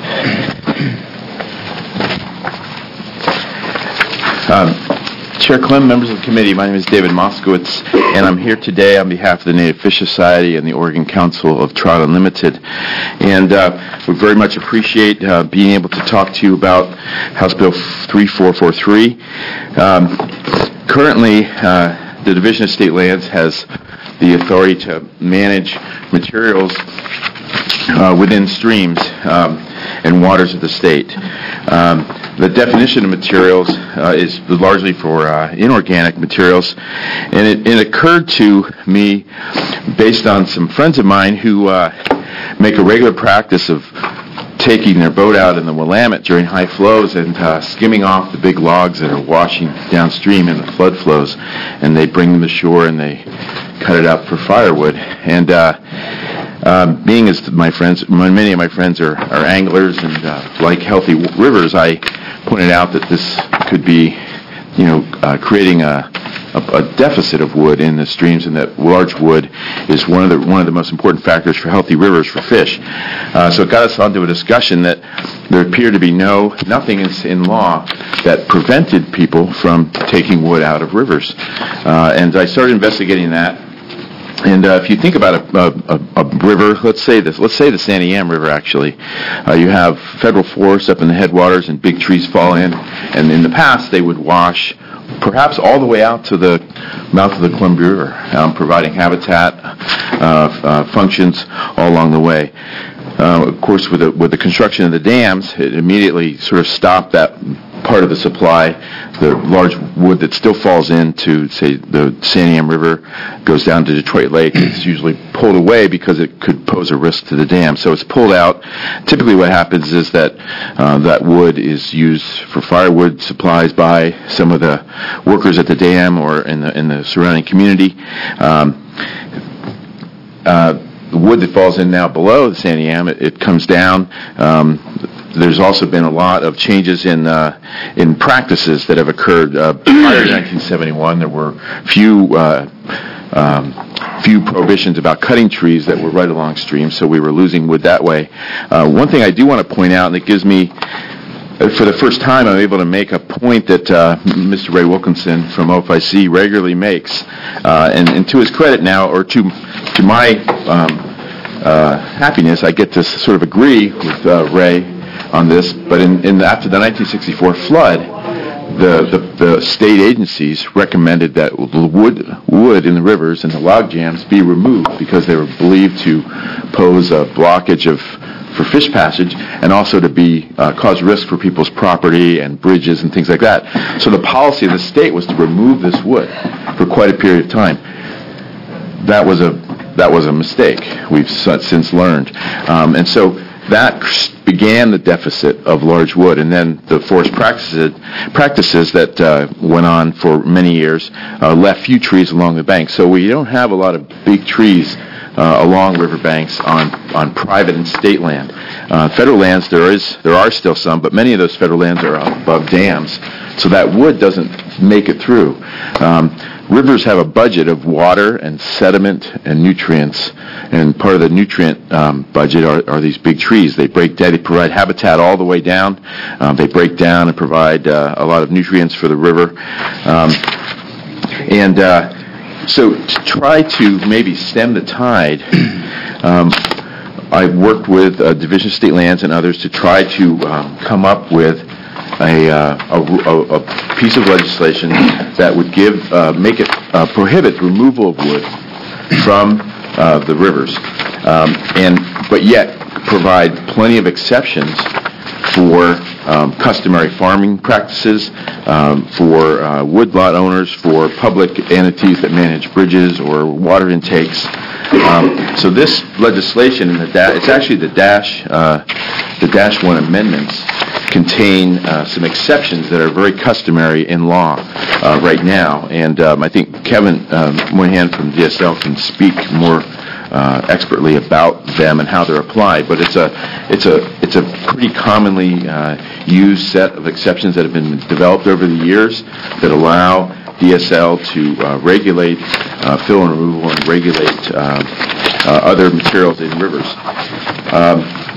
Um, Chair Clem, members of the committee, my name is David Moskowitz, and I'm here today on behalf of the Native Fish Society and the Oregon Council of Trout Unlimited. And uh, we very much appreciate uh, being able to talk to you about House Bill thirty-four forty-three. Um, currently, uh, the Division of State Lands has the authority to manage materials uh, within streams um, and waters of the state. Um, the definition of materials uh, is largely for uh, inorganic materials, and it, it occurred to me, based on some friends of mine who uh, make a regular practice of taking their boat out in the Willamette during high flows and uh, skimming off the big logs that are washing downstream in the flood flows, and they bring them ashore and they cut it up for firewood. And uh, um, being as my friends, many of my friends are, are anglers and uh, like healthy w- rivers, I pointed out that this could be, you know, uh, creating a, a, a deficit of wood in the streams, and that large wood is one of the one of the most important factors for healthy rivers for fish. Uh, so it got us onto a discussion that there appeared to be no nothing in, in law that prevented people from taking wood out of rivers, uh, and I started investigating that. And uh, if you think about a, a, a river, let's say this, let's say the Santiam River. Actually, uh, you have federal forests up in the headwaters, and big trees fall in. And in the past, they would wash, perhaps all the way out to the mouth of the Columbia River, um, providing habitat uh, uh, functions all along the way. Uh, of course, with the, with the construction of the dams, it immediately sort of stopped that part of the supply. The large wood that still falls into, say, the Santiam River goes down to Detroit Lake. It's usually pulled away because it could pose a risk to the dam. So it's pulled out. Typically what happens is that uh, that wood is used for firewood supplies by some of the workers at the dam or in the, in the surrounding community. Um, uh, the wood that falls in now below the Santiam, it, it comes down. Um, There's also been a lot of changes in uh, in practices that have occurred. Uh, prior to nineteen seventy-one, there were few uh, um, few prohibitions about cutting trees that were right along streams, so we were losing wood that way. Uh, one thing I do want to point out, and it gives me, for the first time, I'm able to make a point that uh, Mister Ray Wilkinson from O F I C regularly makes, uh, and, and to his credit now, or to to my um, uh, happiness, I get to sort of agree with uh, Ray on this, but in, in the, after the nineteen sixty-four flood, the, the, the state agencies recommended that the wood, wood in the rivers and the log jams be removed because they were believed to pose a blockage of for fish passage and also to be uh, cause risk for people's property and bridges and things like that. So the policy of the state was to remove this wood for quite a period of time. That was a that was a mistake. We've since learned, um, and so that began the deficit of large wood, and then the forest practices practices that uh, went on for many years uh, left few trees along the bank. So we don't have a lot of big trees Uh, along riverbanks on, on private and state land. Uh, federal lands, there is there are still some, but many of those federal lands are above dams, so that wood doesn't make it through. Um, rivers have a budget of water and sediment and nutrients, and part of the nutrient um, budget are, are these big trees. They break down, they provide habitat all the way down. Um, they break down and provide uh, a lot of nutrients for the river. Um, and uh, So to try to maybe stem the tide, um, I've worked with uh, Division of State Lands and others to try to um, come up with a, uh, a, a, a piece of legislation that would give, uh, make it uh, prohibit removal of wood from uh, the rivers, um, and but yet provide plenty of exceptions for um, customary farming practices, um, for uh, woodlot owners, for public entities that manage bridges or water intakes. Um, so this legislation, in the da- it's actually the dash, uh, the dash one amendments, contain uh, some exceptions that are very customary in law uh, right now. And um, I think Kevin um, Moynihan from D S L can speak more Uh, expertly about them and how they're applied, but it's a it's a it's a pretty commonly uh, used set of exceptions that have been developed over the years that allow D S L to uh, regulate uh, fill and removal and regulate uh, uh, other materials in rivers. Um,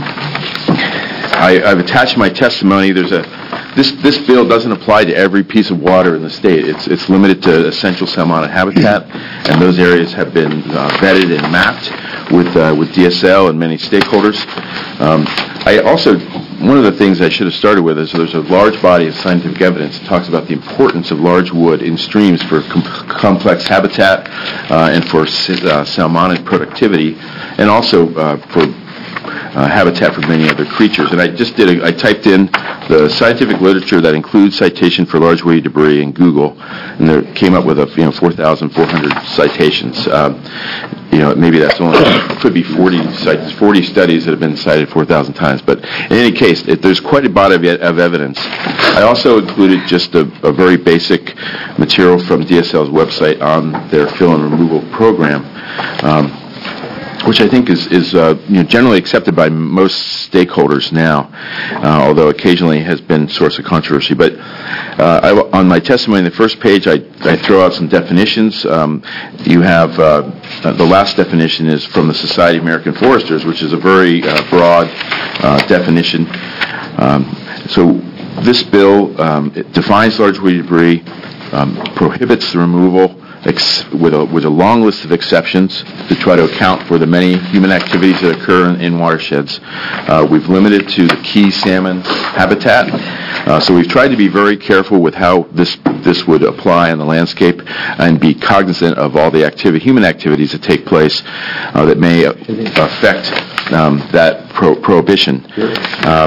I, I've attached my testimony. There's a This this bill doesn't apply to every piece of water in the state. It's it's limited to essential salmoniid habitat, and those areas have been uh, vetted and mapped with uh, with D S L and many stakeholders. Um, I also one of the things I should have started with is there's a large body of scientific evidence that talks about the importance of large wood in streams for com- complex habitat uh, and for uh, salmonid productivity, and also uh, for Uh, habitat for many other creatures. And I just did, a, I typed in the scientific literature that includes citation for large woody debris in Google, and there came up with a, you know, four thousand four hundred citations. Um, you know, maybe that's only, it could be forty, forty studies that have been cited four thousand times, but in any case, it, there's quite a body of, of evidence. I also included just a, a very basic material from D S L's website on their fill and removal program. Um, which I think is, is uh, you know, generally accepted by most stakeholders now, uh, although occasionally has been source of controversy. But uh, I, on my testimony in the first page, I, I throw out some definitions. Um, you have, uh, the last definition is from the Society of American Foresters, which is a very uh, broad uh, definition. Um, so this bill um, it defines large woody debris, um, prohibits the removal, Ex- with a with a long list of exceptions to try to account for the many human activities that occur in, in watersheds. Uh, we've limited to the key salmon habitat, uh, so we've tried to be very careful with how this this would apply in the landscape and be cognizant of all the activity, human activities that take place uh, that may uh, affect um, that pro- prohibition. Um,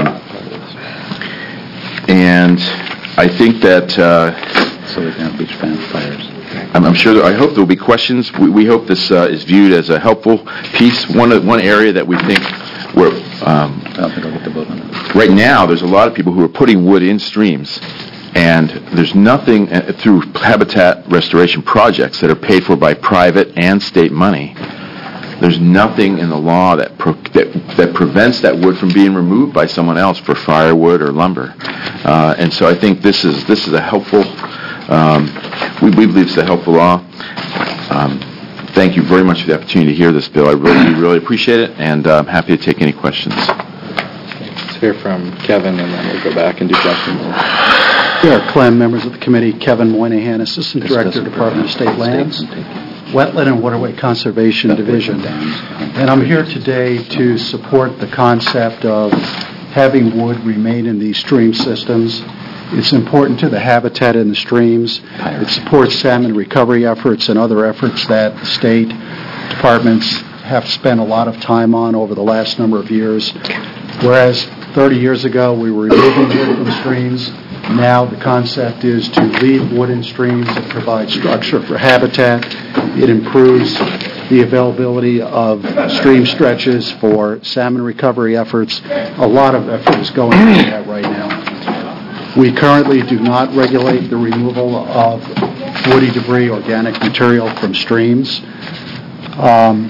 and I think that uh, so we can have beach fires. I'm, I'm sure. That, I hope there will be questions. We, we hope this uh, is viewed as a helpful piece. One one area that we think we're um, right now. There's a lot of people who are putting wood in streams, and there's nothing uh, through habitat restoration projects that are paid for by private and state money. There's nothing in the law that pro- that that prevents that wood from being removed by someone else for firewood or lumber, uh, and so I think this is this is a helpful. Um, we, we believe it's a helpful law. Um, thank you very much for the opportunity to hear this bill. I really, really appreciate it, and uh, I'm happy to take any questions. Let's hear from Kevin, and then we'll go back and do questions. Chair Clem, members of the committee, Kevin Moynihan, Assistant Director, Department of State Lands, Wetland and Waterway Conservation Division. And I'm here today to support the concept of having wood remain in these stream systems It's important to the habitat in the streams. It supports salmon recovery efforts and other efforts that the state departments have spent a lot of time on over the last number of years. Whereas thirty years ago we were removing wood from streams, now the concept is to leave wood in streams and provide structure for habitat. It improves the availability of stream stretches for salmon recovery efforts. A lot of effort is going into that right now. We currently do not regulate the removal of woody debris, organic material from streams. Um,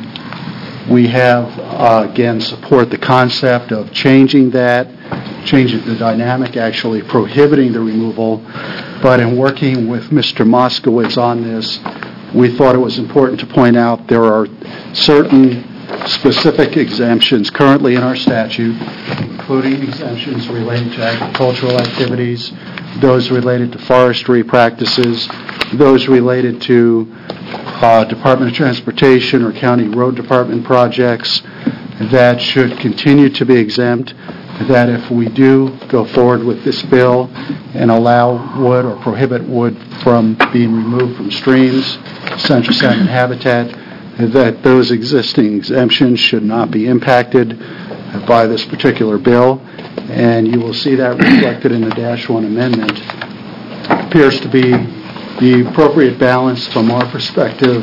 we have, uh, again, support the concept of changing that, changing the dynamic, actually prohibiting the removal. But in working with Mister Moskowitz on this, we thought it was important to point out there are certain specific exemptions currently in our statute, including exemptions related to agricultural activities, those related to forestry practices, those related to uh, Department of Transportation or county road department projects that should continue to be exempt, that if we do go forward with this bill and allow wood or prohibit wood from being removed from streams, central salmon habitat, that those existing exemptions should not be impacted by this particular bill. And you will see that reflected in the Dash one amendment. It appears to be the appropriate balance from our perspective,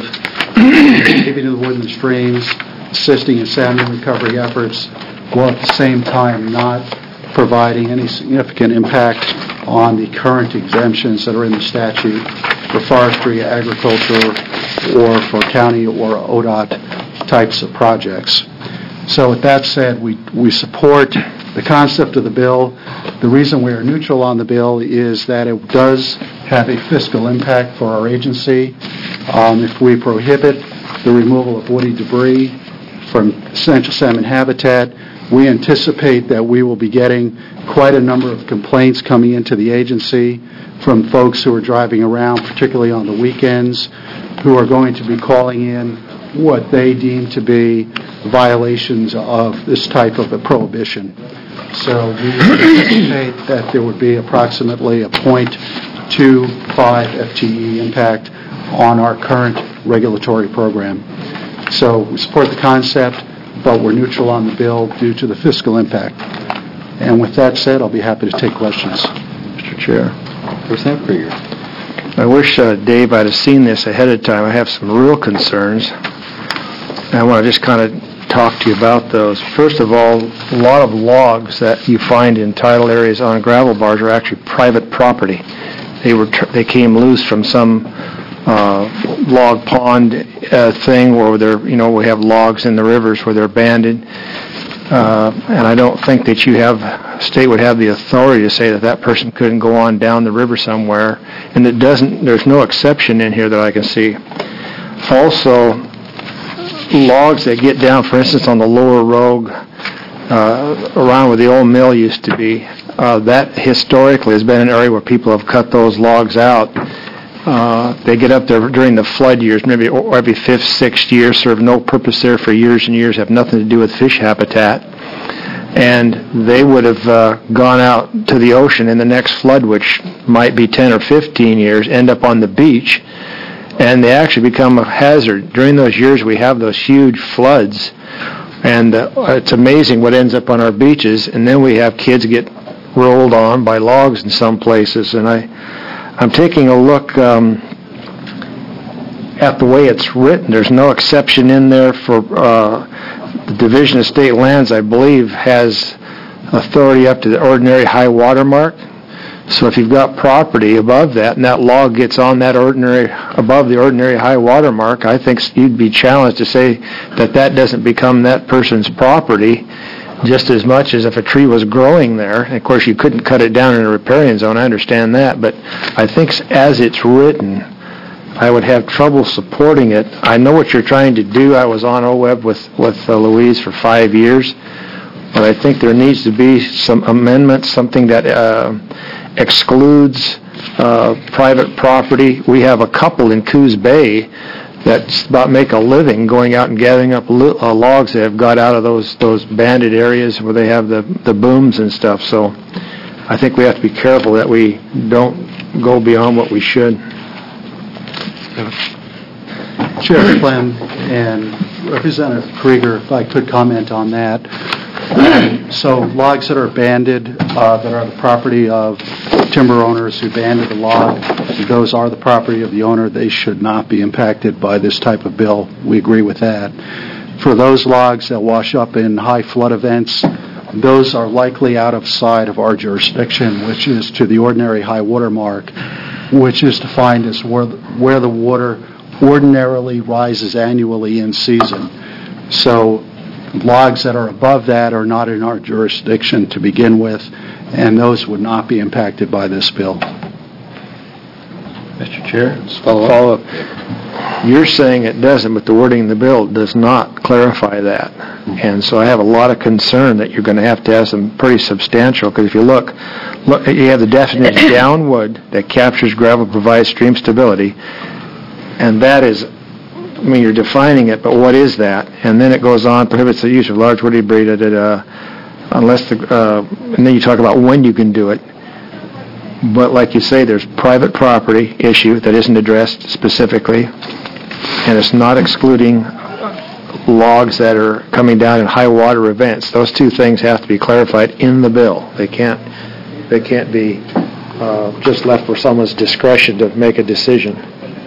keeping the wood in the streams, assisting in salmon recovery efforts, while at the same time not providing any significant impact on the current exemptions that are in the statute for forestry, agriculture, or for county or O D O T types of projects. So with that said, we, we support the concept of the bill. The reason we are neutral on the bill is that it does have a fiscal impact for our agency. Um, if we prohibit the removal of woody debris from central salmon habitat, we anticipate that we will be getting quite a number of complaints coming into the agency from folks who are driving around, particularly on the weekends, who are going to be calling in what they deem to be violations of this type of a prohibition. So we anticipate that there would be approximately a zero point two five F T E impact on our current regulatory program. So we support the concept, but we're neutral on the bill due to the fiscal impact. And with that said, I'll be happy to take questions. Mister Chair. Representative Krieger. I wish, uh, Dave, I'd have seen this ahead of time. I have some real concerns. And I want to just kind of talk to you about those. First of all, a lot of logs that you find in tidal areas on gravel bars are actually private property. They were tr- they came loose from some uh, log pond uh, thing where they're, you know, we have logs in the rivers where they're abandoned. Uh, and I don't think that you have, state would have the authority to say that that person couldn't go on down the river somewhere. And it doesn't, there's no exception in here that I can see. Also, logs that get down, for instance, on the lower rogue, uh, around where the old mill used to be, uh, that historically has been an area where people have cut those logs out. Uh, they get up there during the flood years, maybe every fifth, sixth year, serve no purpose there for years and years, have nothing to do with fish habitat. And they would have uh, gone out to the ocean in the next flood, which might be ten or fifteen years, end up on the beach, and they actually become a hazard. During those years, we have those huge floods, and uh, it's amazing what ends up on our beaches, and then we have kids get rolled on by logs in some places. And I, I'm taking a look um, at the way it's written. There's no exception in there for uh, the Division of State Lands, I believe, has authority up to the ordinary high water mark. So if you've got property above that and that log gets on that ordinary, above the ordinary high water mark, I think you'd be challenged to say that that doesn't become that person's property just as much as if a tree was growing there. And of course, you couldn't cut it down in a riparian zone, I understand that, but I think as it's written, I would have trouble supporting it. I know what you're trying to do. I was on O W E B with, with uh, Louise for five years, but I think there needs to be some amendment, something that uh, excludes uh, private property. We have a couple in Coos Bay that's about make a living going out and gathering up lo- uh, logs that have got out of those those banded areas where they have the, the booms and stuff. So I think we have to be careful that we don't go beyond what we should. Chair Clem and Representative Krieger, if I could comment on that. Um, So logs that are abandoned, uh, that are the property of timber owners who abandoned the log, those are the property of the owner. They should not be impacted by this type of bill. We agree with that. For those logs that wash up in high flood events, those are likely out of sight of our jurisdiction, which is to the ordinary high water mark, which is defined as where, where the water ordinarily rises annually in season. So logs that are above that are not in our jurisdiction to begin with, and those would not be impacted by this bill. Mister Chair, follow, follow up. You're saying it doesn't, but the wording in the bill does not clarify that. And so I have a lot of concern that you're going to have to have some pretty substantial, because if you look, look, you have the definition downwood that captures gravel, provides stream stability, and that is, I mean, you're defining it, but what is that? And then it goes on, prohibits the use of large woody debris, da, da, da, unless the, uh, and then you talk about when you can do it. But like you say, there's private property issue that isn't addressed specifically, and it's not excluding logs that are coming down in high water events. Those two things have to be clarified in the bill. They can't, they can't be uh, just left for someone's discretion to make a decision.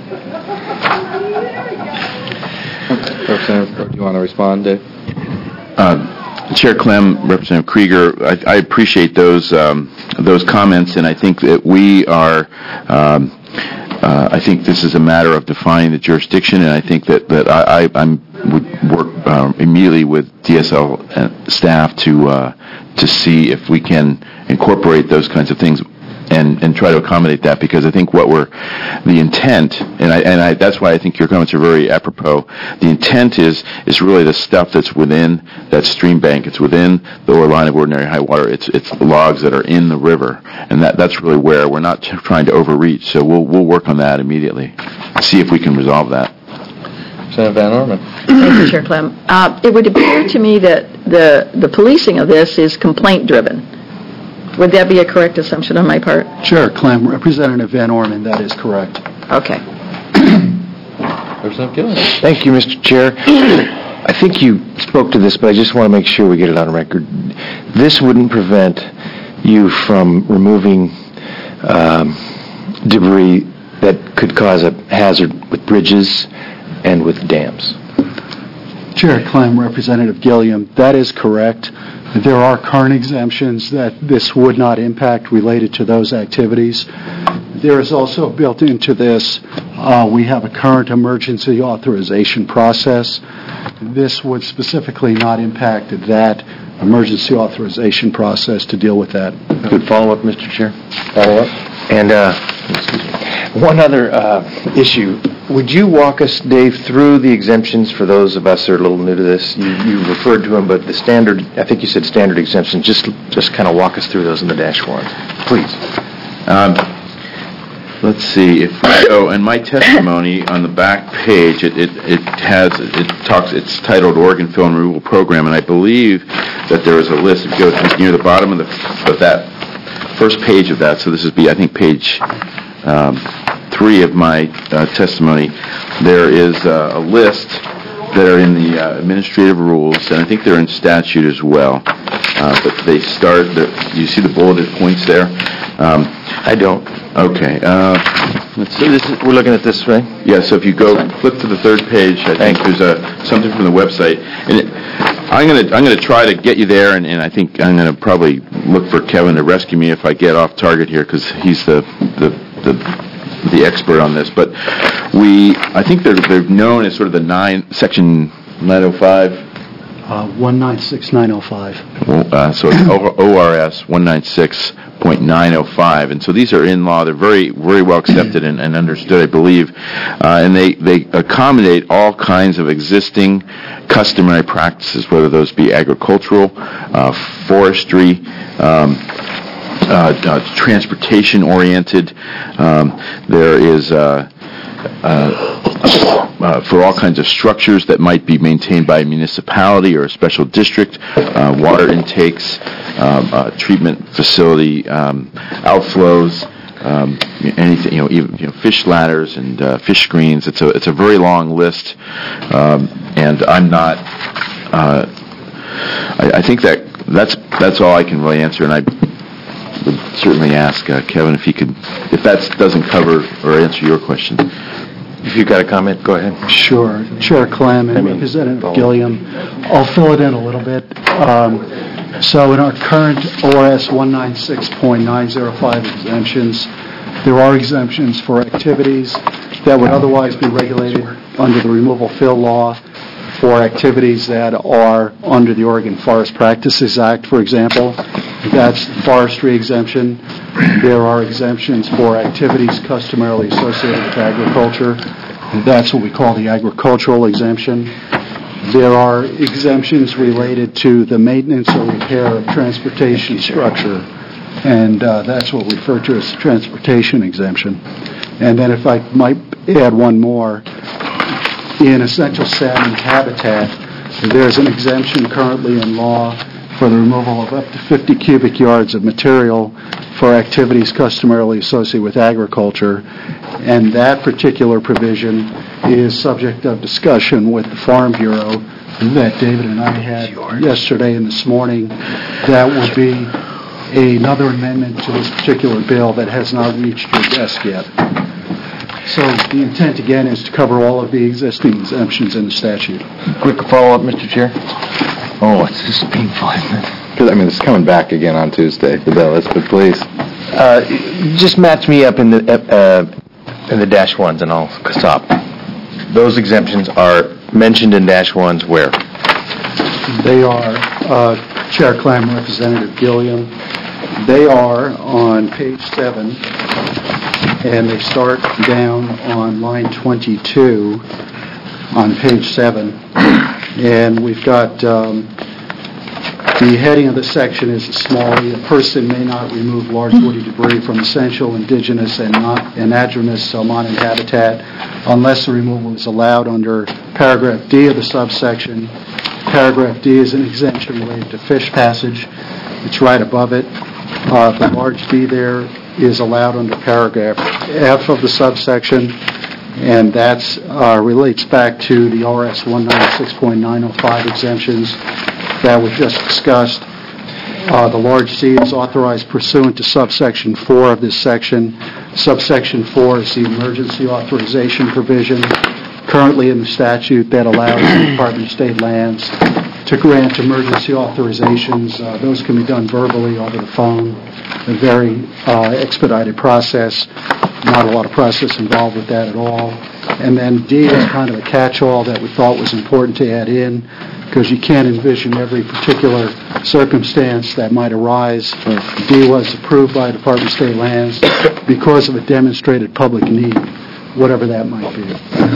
Representative, do you want to respond, Dave? Uh, Chair Clem, Representative Krieger, I, I appreciate those um, those comments, and I think that we are. Um, uh, I think this is a matter of defining the jurisdiction, and I think that that I, I I'm, would work uh, immediately with D S L staff to uh, to see if we can incorporate those kinds of things. And, and try to accommodate that, because I think what we're, the intent, and I, and I, that's why I think your comments are very apropos. The intent is is really the stuff that's within that stream bank. It's within the lower line of ordinary high water. It's it's logs that are in the river, and that that's really where we're not t- trying to overreach. So we'll we'll work on that immediately, see if we can resolve that. Senator Van Orman. Thank you, Chair Clem. Uh, it would appear to me that the the policing of this is complaint driven. Would that be a correct assumption on my part? Chair Clem, Representative Van Orman, that is correct. Okay. Representative Gilliam. Thank you, Mister Chair. I think you spoke to this, but I just want to make sure we get it on record. This wouldn't prevent you from removing um, debris that could cause a hazard with bridges and with dams. Chair Clem, Representative Gilliam, that is correct. There are current exemptions that this would not impact related to those activities. There is also built into this, uh, we have a current emergency authorization process. This would specifically not impact that emergency authorization process to deal with that. Good follow-up, Mister Chair. Follow-up. And uh, one other uh, issue. Would you walk us, Dave, through the exemptions for those of us that are a little new to this? You, you referred to them, but the standard, I think you said standard exemptions. Just just kind of walk us through those in the dash form, please. Um, let's see. If we go in my testimony on the back page, it, it, it has it talks. It's titled Oregon Fill and Removal Program, and I believe that there is a list. If you go to near the bottom of the of that first page of that, so this would be I think page um, three of my uh, testimony. There is uh, a list that are in the uh, administrative rules, and I think they're in statute as well. Uh, but they start. The, you see the bulleted points there. Um, I don't. Okay. Uh, let's see. So this is, we're looking at this, right? Yeah. So if you go flip to the third page, I think there's a something from the website, and it, I'm gonna I'm gonna try to get you there, and, and I think I'm gonna probably look for Kevin to rescue me if I get off target here, because he's the the the. the expert on this, but we, I think they're they're known as sort of the nine section nine oh five. Uh, one nine six nine oh five. Uh, so it's O R S one ninety-six point nine oh five, and so these are in law. They're very very well accepted and, and understood, I believe, uh, and they they accommodate all kinds of existing customary practices, whether those be agricultural, uh, forestry. Um, Uh, uh, transportation-oriented. Um, there is uh, uh, uh, for all kinds of structures that might be maintained by a municipality or a special district, uh, water intakes, um, uh, treatment facility um, outflows, um, anything, you know, even you know, fish ladders and uh, fish screens. It's a it's a very long list, um, and I'm not. Uh, I, I think that that's that's all I can really answer, and I would certainly ask uh, Kevin if he could, if that doesn't cover or answer your question. If you've got a comment, go ahead. Sure. Chair Clem and Representative Gilliam, I'll fill it in a little bit. Um, so in our current O R S one ninety-six point nine oh five exemptions, there are exemptions for activities that would otherwise be regulated under the removal fill law, for activities that are under the Oregon Forest Practices Act, for example. That's the forestry exemption. There are exemptions for activities customarily associated with agriculture. That's what we call the agricultural exemption. There are exemptions related to the maintenance or repair of transportation structure, and uh, that's what we refer to as the transportation exemption. And then if I might add one more, in essential salmon habitat, there's an exemption currently in law for the removal of up to fifty cubic yards of material for activities customarily associated with agriculture, and that particular provision is subject of discussion with the Farm Bureau that David and I had yesterday and this morning. That would be another amendment to this particular bill that has not reached your desk yet. So the intent, again, is to cover all of the existing exemptions in the statute. Quick follow-up, Mister Chair. Oh, it's just painful, isn't it? Because, I mean, it's coming back again on Tuesday, the bill is, but please. Uh, just match me up in the uh, in the dash ones, and I'll stop. Those exemptions are mentioned in dash ones where? They are, uh, Chair Clam, Representative Gilliam, they are on page seven, and they start down on line twenty-two on page seven. And we've got um, the heading of the section is small. A person may not remove large woody debris from essential, indigenous, and not anadromous salmon habitat unless the removal is allowed under paragraph D of the subsection. Paragraph D is an exemption related to fish passage. It's right above it. Uh, the large D there is allowed under paragraph F of the subsection, and that uh, relates back to the O R S one ninety-six point nine oh five exemptions that were just discussed. Uh, the large C is authorized pursuant to subsection four of this section. Subsection four is the emergency authorization provision currently in the statute that allows the Department of State Lands to grant emergency authorizations. Uh, those can be done verbally over the phone. A very uh, expedited process. Not a lot of process involved with that at all. And then D is kind of a catch-all that we thought was important to add in, because you can't envision every particular circumstance that might arise. D was approved by the Department of State Lands because of a demonstrated public need, whatever that might be.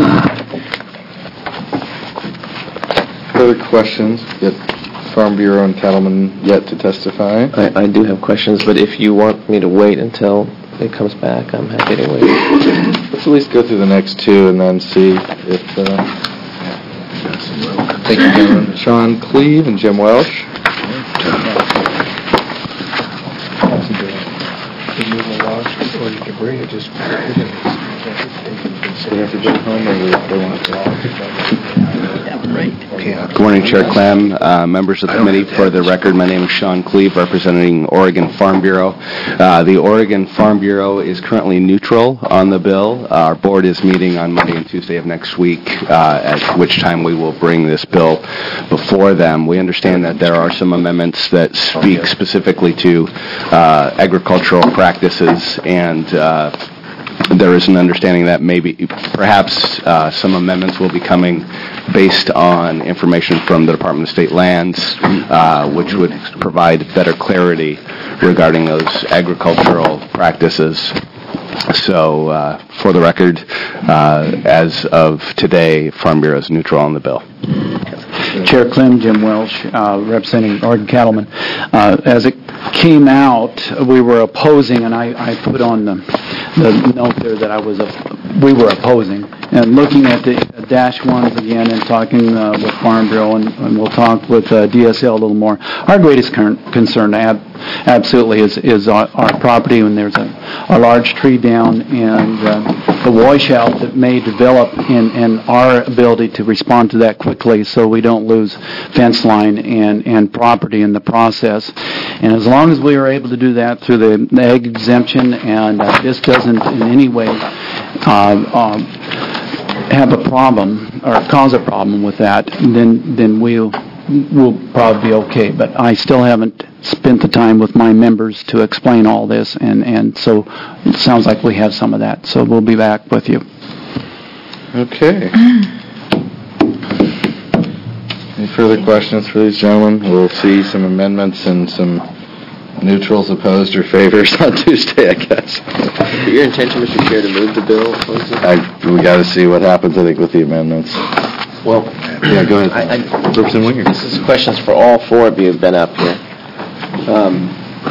Further questions? Yet Farm Bureau and Cattlemen yet to testify. I, I do have questions, but if you want me to wait until it comes back, I'm happy to wait. Let's at least go through the next two and then see if... Uh, Thank you, gentlemen. Sean Cleve and Jim Welsh. Good morning, Chair Clem, uh, members of the committee. For the record, my name is Sean Cleve, representing Oregon Farm Bureau. Uh, the Oregon Farm Bureau is currently neutral on the bill. Uh, our board is meeting on Monday and Tuesday of next week, uh, at which time we will bring this bill before them. We understand that there are some amendments that speak specifically to uh, agricultural practices, and uh, there is an understanding that maybe perhaps uh, some amendments will be coming based on information from the Department of State Lands, uh, which would provide better clarity regarding those agricultural practices. So, uh, for the record, uh, as of today, Farm Bureau is neutral on the bill. Chair Clem, Jim Welsh, uh, representing Oregon Cattlemen. Uh, as it came out, we were opposing, and I, I put on the, the note there that I was, a, we were opposing. And looking at the dash ones again and talking uh, with Farm Bureau, and, and we'll talk with uh, D S L a little more. Our greatest con- concern ab- absolutely is, is our, our property when there's a, a large tree down and uh, the washout that may develop in, in our ability to respond to that quickly so we don't lose fence line and, and property in the process. And as long as we are able to do that through the, the ag exemption and uh, this doesn't in any way uh, um, have a problem or cause a problem with that, then then we'll we'll probably be okay. But I still haven't spent the time with my members to explain all this, and, and so it sounds like we have some of that. So we'll be back with you. Okay. Any further questions for these gentlemen? We'll see some amendments and some neutrals, opposed, or favors on Tuesday, I guess. Is it your intention, Mister Chair, to move the bill? I, we got to see what happens, I think, with the amendments. Well, yeah, go ahead. I, I, Representative Winger. This is questions for all four of you who've been up here. Um,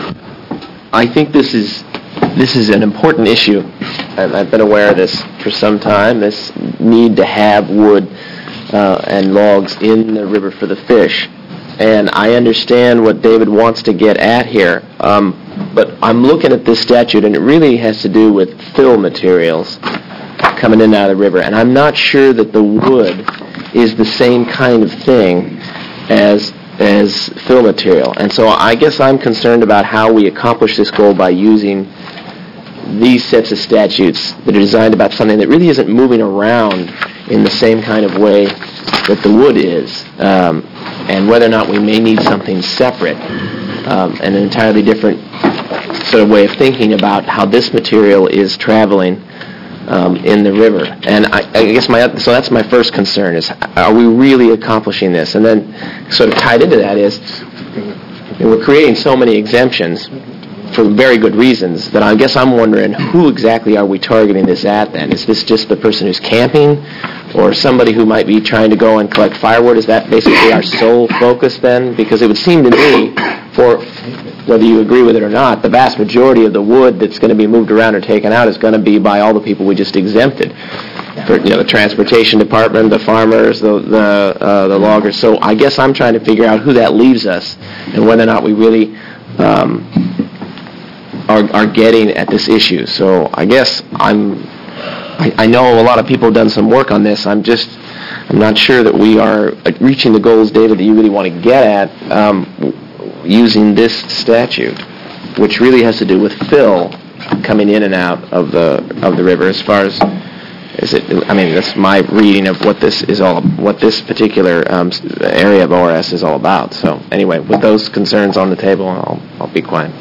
I think this is this is an important issue. I've, I've been aware of this for some time. This need to have wood uh, and logs in the river for the fish. And I understand what David wants to get at here, um, but I'm looking at this statute, and it really has to do with fill materials coming in and out of the river. And I'm not sure that the wood is the same kind of thing as as fill material. And so I guess I'm concerned about how we accomplish this goal by using these sets of statutes that are designed about something that really isn't moving around in the same kind of way that the wood is, um, and whether or not we may need something separate, um, and an entirely different sort of way of thinking about how this material is traveling um, in the river. And I, I guess my so that's my first concern is, are we really accomplishing this? And then sort of tied into that is, we're creating so many exemptions for very good reasons that I guess I'm wondering, who exactly are we targeting this at then? Is this just the person who's camping, or somebody who might be trying to go and collect firewood? Is that basically our sole focus then? Because it would seem to me, for whether you agree with it or not, the vast majority of the wood that's going to be moved around or taken out is going to be by all the people we just exempted. For, you know, the transportation department, the farmers, the the, uh, the loggers. So I guess I'm trying to figure out who that leaves us, and whether or not we really um, are, are getting at this issue. So I guess I'm, I, I know a lot of people have done some work on this. I'm just, I'm not sure that we are reaching the goals, David, that you really want to get at um, using this statute, which really has to do with fill coming in and out of the of the river. As far as is it, I mean, that's my reading of what this is all, what this particular um, area of O R S is all about. So anyway, with those concerns on the table, I'll I'll be quiet.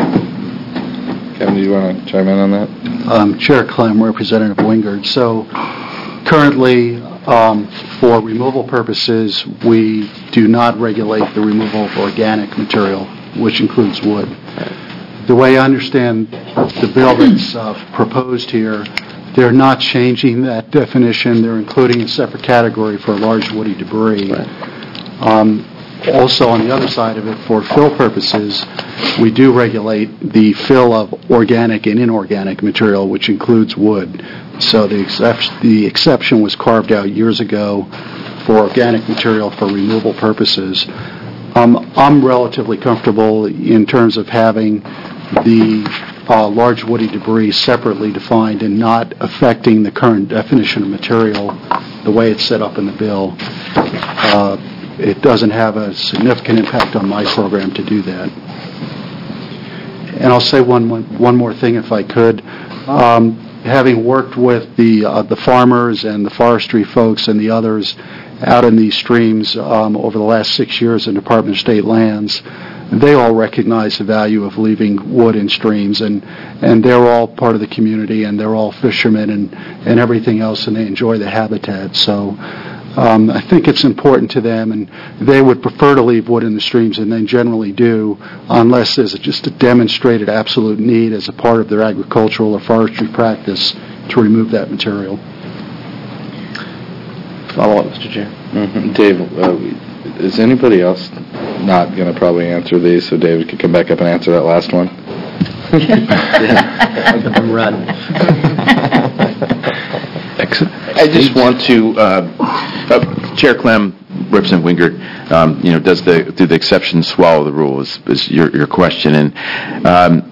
Kevin, do you want to chime in on that? Um, Chair Clem, Representative Wingard. So currently, um, for removal purposes, we do not regulate the removal of organic material, which includes wood. The way I understand the bill that's uh, proposed here, they're not changing that definition. They're including a separate category for large woody debris. Um, also, on the other side of it, for fill purposes, we do regulate the fill of organic and inorganic material, which includes wood. So the, excep- the exception was carved out years ago for organic material for removal purposes. Um, I'm relatively comfortable in terms of having the uh, large woody debris separately defined and not affecting the current definition of material the way it's set up in the bill. Uh, it doesn't have a significant impact on my program to do that. And I'll say one, one, one more thing if I could. Um, having worked with the uh, the farmers and the forestry folks and the others out in these streams um, over the last six years in Department of State Lands, they all recognize the value of leaving wood in streams, and, and they're all part of the community, and they're all fishermen and, and everything else, and they enjoy the habitat. So um, I think it's important to them, and they would prefer to leave wood in the streams, and they generally do, unless there's just a demonstrated absolute need as a part of their agricultural or forestry practice to remove that material. Follow up, Mister Chair. Mm-hmm. Dave, uh, is anybody else not going to probably answer these, so David could come back up and answer that last one. Let them run. I just want to, uh, uh, Chair Clem, Representative Wingert, um, you know, does the do the exception swallow the rule? Is, is your your question? And um,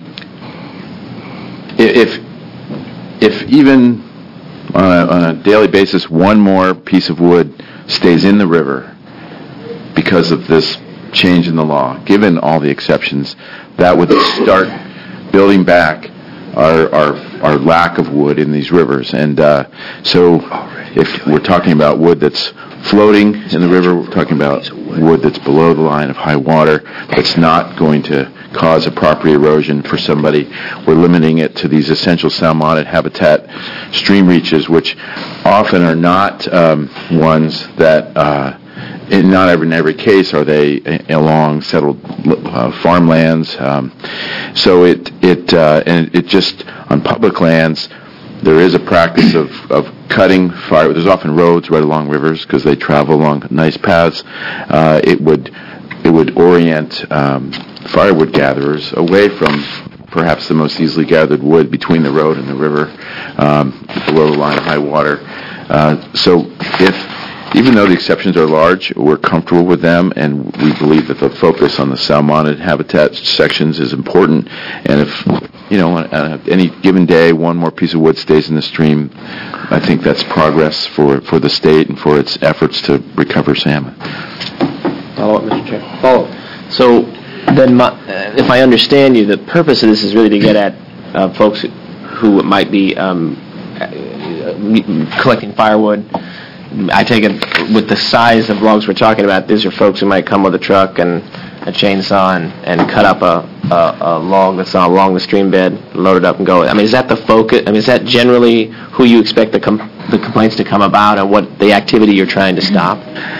if if even on a, on a daily basis, one more piece of wood stays in the river because of this change in the law, given all the exceptions, that would start building back our our, our lack of wood in these rivers. And uh, so if we're talking about wood that's floating in the river, we're talking about wood that's below the line of high water, that's not going to cause a property erosion for somebody. We're limiting it to these essential salmoniid habitat stream reaches, which often are not um, ones that, uh, in not every, in every case are they along settled uh, farmlands. Um, so it, it, uh, and it just, on public lands, there is a practice of, of cutting fire. There's often roads right along rivers because they travel along nice paths. Uh, it would it would orient um, firewood gatherers away from perhaps the most easily gathered wood between the road and the river, um, below the line of high water. Uh, so if even though the exceptions are large, we're comfortable with them, and we believe that the focus on the salmonid habitat sections is important. And if, you know, on any given day, one more piece of wood stays in the stream, I think that's progress for, for the state and for its efforts to recover salmon. Follow up, Mister Chair. Follow up. So then, my, uh, if I understand you, the purpose of this is really to get at uh, folks who might be um, uh, collecting firewood. I take it with the size of logs we're talking about, these are folks who might come with a truck and a chainsaw and, and cut up a, a, a log that's along the stream bed, load it up and go. I mean, is that the focus? I mean, is that generally who you expect the, com- the complaints to come about and what the activity you're trying to stop?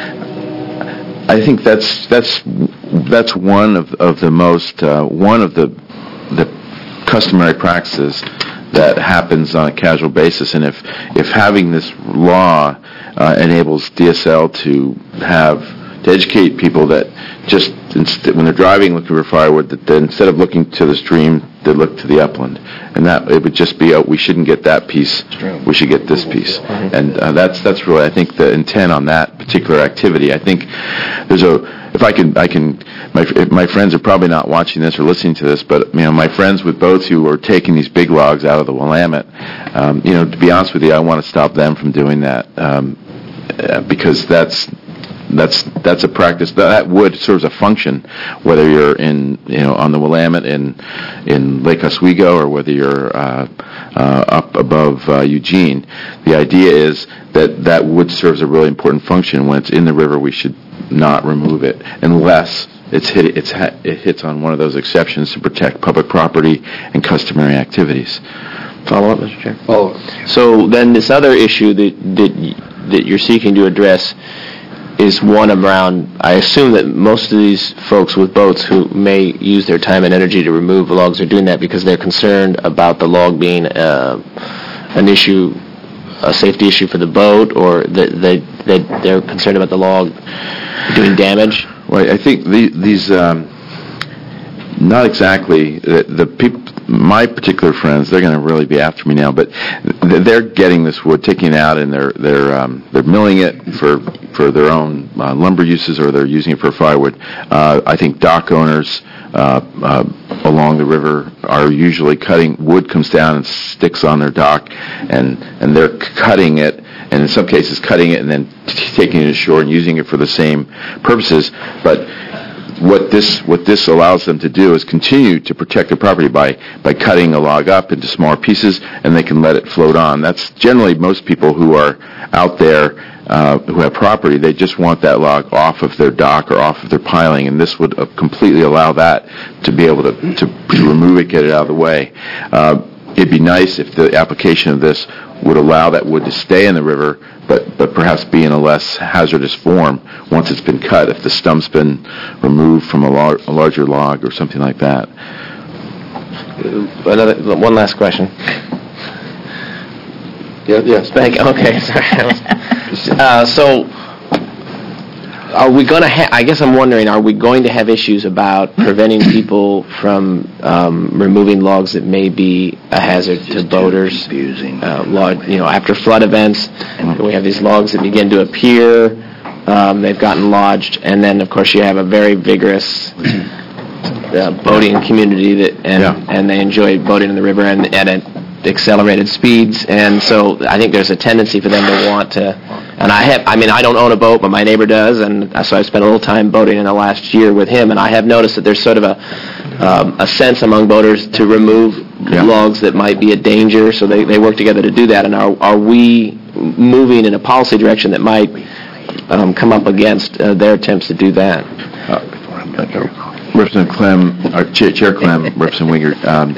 I think that's that's that's one of of the most uh, one of the the customary practices that happens on a casual basis. And if if having this law uh, enables D S L to have to educate people that just inst- when they're driving looking for firewood, that then instead of looking to the stream, they look to the upland, and that it would just be, oh, we shouldn't get that piece, we should get this piece, mm-hmm. and uh, that's that's really I think the intent on that particular activity. I think there's a if I can I can my my friends are probably not watching this or listening to this, but you know my friends with boats who are taking these big logs out of the Willamette, um, you know to be honest with you, I want to stop them from doing that um, uh, because that's. That's that's a practice that, that wood serves a function, whether you're in you know on the Willamette in in Lake Oswego or whether you're uh, uh, up above uh, Eugene. The idea is that that wood serves a really important function. When it's in the river, we should not remove it unless it's hit it's it hits on one of those exceptions to protect public property and customary activities. Follow up, Mister Chair. Follow up. So then, this other issue that that that you're seeking to address is one around, I assume that most of these folks with boats who may use their time and energy to remove logs are doing that because they're concerned about the log being uh, an issue, a safety issue for the boat, or that they, they, they're concerned about the log doing damage? Well, I think the, these, um, not exactly, the, the people, my particular friends, they're going to really be after me now, but they're getting this wood, taking it out, and they're they're um, they're milling it for for their own uh, lumber uses, or they're using it for firewood. Uh, I think dock owners uh, uh, along the river are usually cutting wood, comes down and sticks on their dock, and and they're cutting it, and in some cases cutting it and then t- taking it ashore and using it for the same purposes, but. What this what this allows them to do is continue to protect their property by, by cutting a log up into smaller pieces, and they can let it float on. That's generally most people who are out there uh, who have property. They just want that log off of their dock or off of their piling, and this would uh, completely allow that to be able to, to, to remove it, get it out of the way. Uh, it'd be nice if the application of this would allow that wood to stay in the river, but, but perhaps be in a less hazardous form once it's been cut, if the stump's been removed from a, lar- a larger log or something like that. Another, one last question. Yeah, yes. Thank you. Okay, sorry. uh, so, are we going to ha- I guess I'm wondering, are we going to have issues about preventing people from um, removing logs that may be a hazard to boaters? Uh, log, you know, after flood events, we have these logs that begin to appear. Um, they've gotten lodged, and then, of course, you have a very vigorous uh, boating community that, and Yeah. and they enjoy boating in the river and at a accelerated speeds, and so I think there's a tendency for them to want to, and I have, I mean, I don't own a boat, but my neighbor does, and so I've spent a little time boating in the last year with him, and I have noticed that there's sort of a um, a sense among boaters to remove Yeah. logs that might be a danger, so they, they work together to do that, and are, are we moving in a policy direction that might um, come up against uh, their attempts to do that? Uh, Representative Clem, or Chair, Chair Clem, Representative Wingert, um,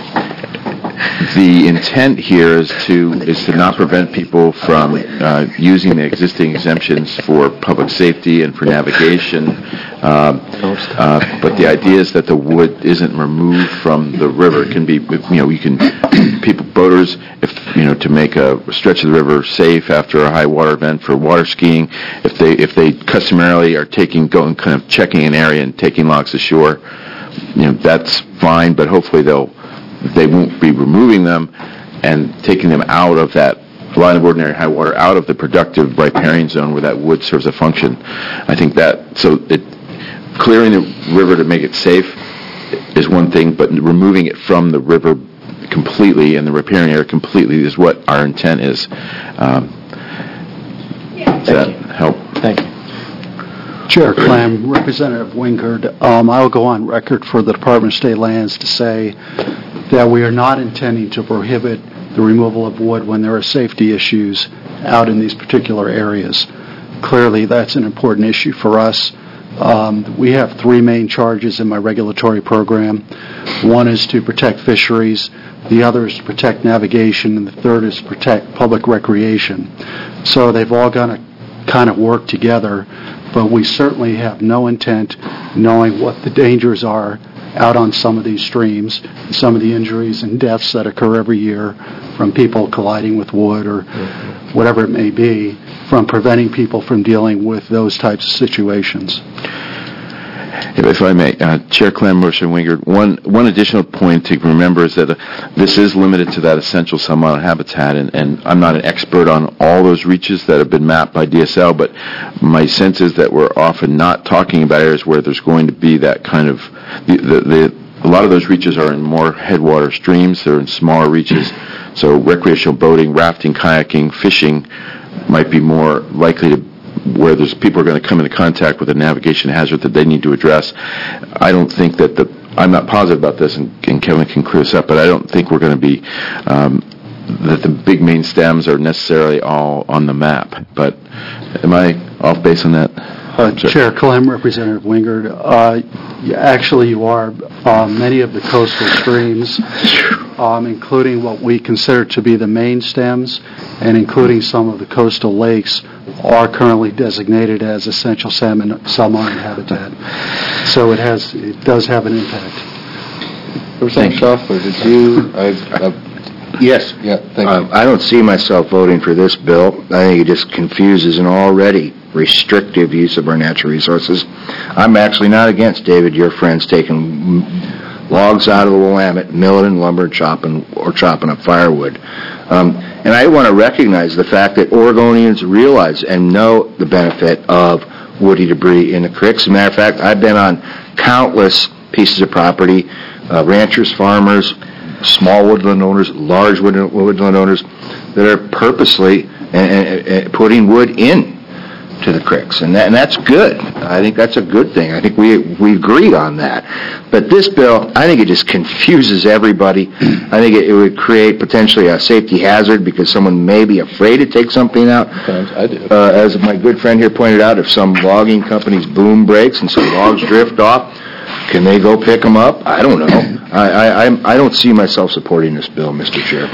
the intent here is to is to not prevent people from uh, using the existing exemptions for public safety and for navigation. Um, uh, but the idea is that the wood isn't removed from the river. It can be, you know, you can people boaters, if you know, to make a stretch of the river safe after a high water event for water skiing. If they if they customarily are taking going kind of checking an area and taking logs ashore, you know, that's fine. But hopefully they'll. They won't be removing them and taking them out of that line of ordinary high water, out of the productive riparian zone where that wood serves a function. I think that, so it, clearing the river to make it safe is one thing, but removing it from the river completely and the riparian area completely is what our intent is. Um, does that help? Thank you. Chair Clem, Representative Wingard, um, I will go on record for the Department of State Lands to say that we are not intending to prohibit the removal of wood when there are safety issues out in these particular areas. Clearly, that's an important issue for us. Um, we have three main charges in my regulatory program. One is to protect fisheries, the other is to protect navigation, and the third is to protect public recreation. So they've all got to kind of work together, but we certainly have no intent, knowing what the dangers are out on some of these streams, some of the injuries and deaths that occur every year from people colliding with wood or whatever it may be, from preventing people from dealing with those types of situations. If I may, uh, Chair Clem, Representative Wingard, one one additional point to remember is that uh, this is limited to that essential submodern habitat, and, and I'm not an expert on all those reaches that have been mapped by D S L, but my sense is that we're often not talking about areas where there's going to be that kind of, the, the, the a lot of those reaches are in more headwater streams, they're in smaller reaches, so recreational boating, rafting, kayaking, fishing might be more likely to where there's people are going to come into contact with a navigation hazard that they need to address. I don't think that the, I'm not positive about this, and, and Kevin can clear this up, but I don't think we're going to be, um, that the big main stems are necessarily all on the map. But am I off base on that? Uh, Chair Clem, Representative Wingard, uh, yeah, actually you are. Uh, many of the coastal streams, um, including what we consider to be the main stems, and including some of the coastal lakes, are currently designated as essential salmon submarine habitat. So it has, it does have an impact. Representative Schaffler, did you? I, I, Yes. Yeah. Thank Uh, you. I don't see myself voting for this bill. I think it just confuses an already restrictive use of our natural resources. I'm actually not against, David, your friends taking logs out of the Willamette, milling and lumber, chopping or chopping up firewood. Um, and I want to recognize the fact that Oregonians realize and know the benefit of woody debris in the creeks. As a matter of fact, I've been on countless pieces of property, uh, ranchers, farmers, small woodland owners, large wood, woodland owners that are purposely uh, uh, putting wood in to the creeks, and, that, and that's good. I think that's a good thing. I think we we agree on that. But this bill, I think it just confuses everybody. I think it, it would create potentially a safety hazard because someone may be afraid to take something out. I do. Uh, as my good friend here pointed out, if some logging company's boom breaks and some logs drift off, can they go pick them up? I don't know. I, I, I'm- I don't see myself supporting this bill, Mister Chair.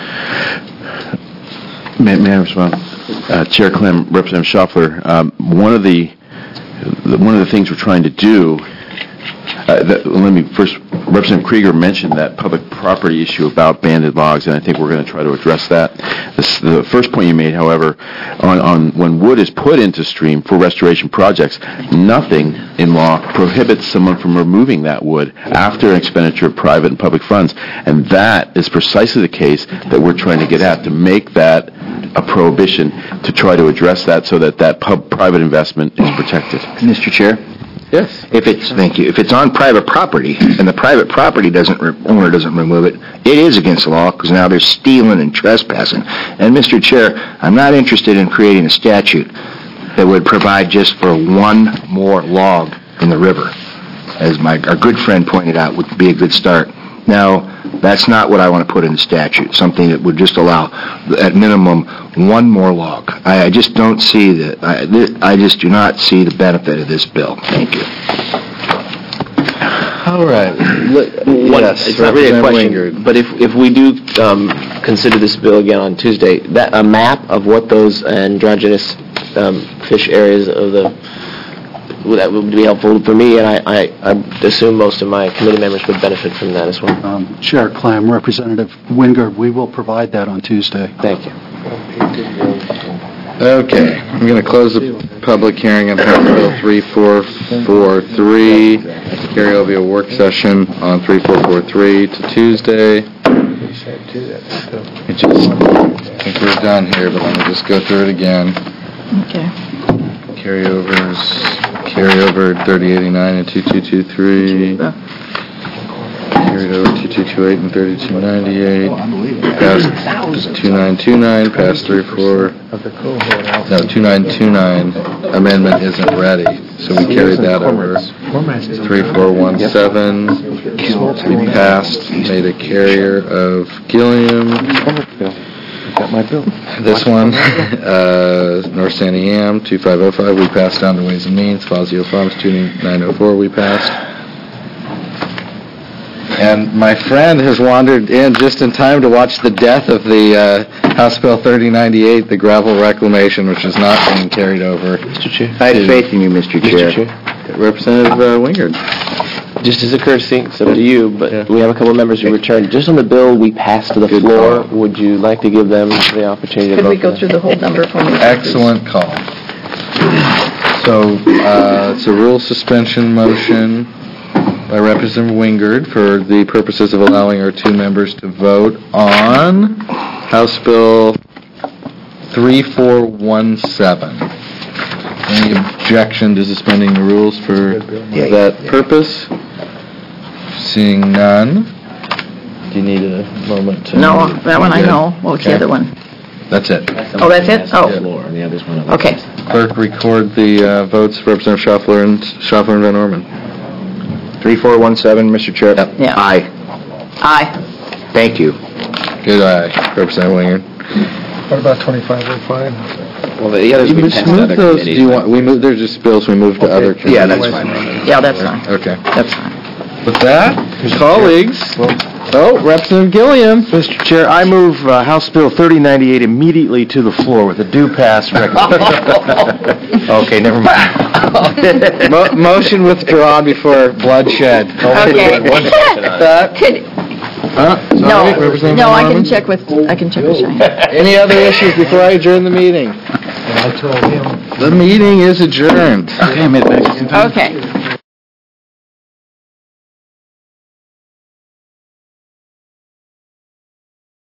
May, may I respond? Uh, Chair Clem, Representative Schaffler, um, one of the, the one of the things we're trying to do, uh, uh, that- let me first, Representative Krieger mentioned that public property issue about banded logs, and I think we're going to try to address that. This- The first point you made, however, on on when wood is put into stream for restoration projects, nothing in law prohibits someone from removing that wood after an expenditure of private and public funds, and that is precisely the case that we're trying to get at, to make that a prohibition, to try to address that so that that pub- private investment is protected. Mister Chair? Yes. If it's, thank you, if it's on private property, and the private property doesn't, re- owner doesn't remove it, it is against the law, because now they're stealing and trespassing. And, Mister Chair, I'm not interested in creating a statute that would provide just for one more log in the river, as my, our good friend pointed out, would be a good start. Now, that's not what I want to put in the statute, something that would just allow, at minimum, one more log. I, I just don't see the, I, thi- I just do not see the benefit of this bill. Thank you. All right. One- Yes, It's not really a Representative question, Wingard. but if, if we do um, consider this bill again on Tuesday, that, a map of what those androgynous um, fish areas of the, would- that would be helpful for me, and I, I, I assume most of my committee members would benefit from that as well. Um, Chair Clam, Representative Wingard, we will provide that on Tuesday. Thank you. Okay, I'm going to close the public hearing on House Bill three four four three. Carry over a work session on three four four three to Tuesday. I just I think we're done here, but let me just go through it again. Okay. Carryovers, carryover thirty eighty-nine and two two two three. Carried over two two two eight and thirty-two ninety-eight. Passed two nine two nine, passed three four. No, two nine two nine amendment isn't ready, so we carried that over. three four one seven, we passed, made a carrier of Gilliam. This one, uh, North Santiam, two five oh five, we passed down to Ways and Means. Fazio Farms, two nine oh four, we passed. And my friend has wandered in just in time to watch the death of the uh, House Bill thirty ninety-eight, the gravel reclamation, which is not being carried over. Mister Chair. I have faith in you, Mister Chair. Mister Chair. Representative uh, Wingard. Just as a courtesy, it's up to you, but Yeah. we have a couple of members who returned. Just on the bill we passed to the Good floor, call. would you like to give them the opportunity to Could vote we for go that? through the whole number for me? Excellent call. So, uh, it's a rule suspension motion by Representative Wingard for the purposes of allowing our two members to vote on House Bill three four one seven. Any objection to suspending the rules for that purpose? Seeing none. Do you need a moment to... No, that one I Good. know. What's the Okay. other one? That's it. Oh, that's it? Oh. Yeah. Okay. Clerk, record the uh, votes for Representative Schaffler and Schaffler and Van Orman. three four one seven, Mister Chair? Yep. Yeah. Aye. Aye. Thank you. Good eye, Representative Wingard. What about twenty-five oh five? Well, the others we Just passed to move other those, do committees. you want, we move, they're just bills we moved to Okay. other committees. Yeah, that's fine. Yeah, that's fine. Okay. That's fine. With that, colleagues, oh, Representative Gilliam. Mister Chair, I move uh, House Bill thirty ninety-eight immediately to the floor with a due pass recommendation. Okay, never mind. Mo- Motion withdrawn before bloodshed. Okay. That- Could, Huh? no, Sorry, Representative no, I Norman? can check with, I can check with Cheyenne. Any other issues before I adjourn the meeting? I told him. The meeting is adjourned. Okay, I made it back in time. Okay.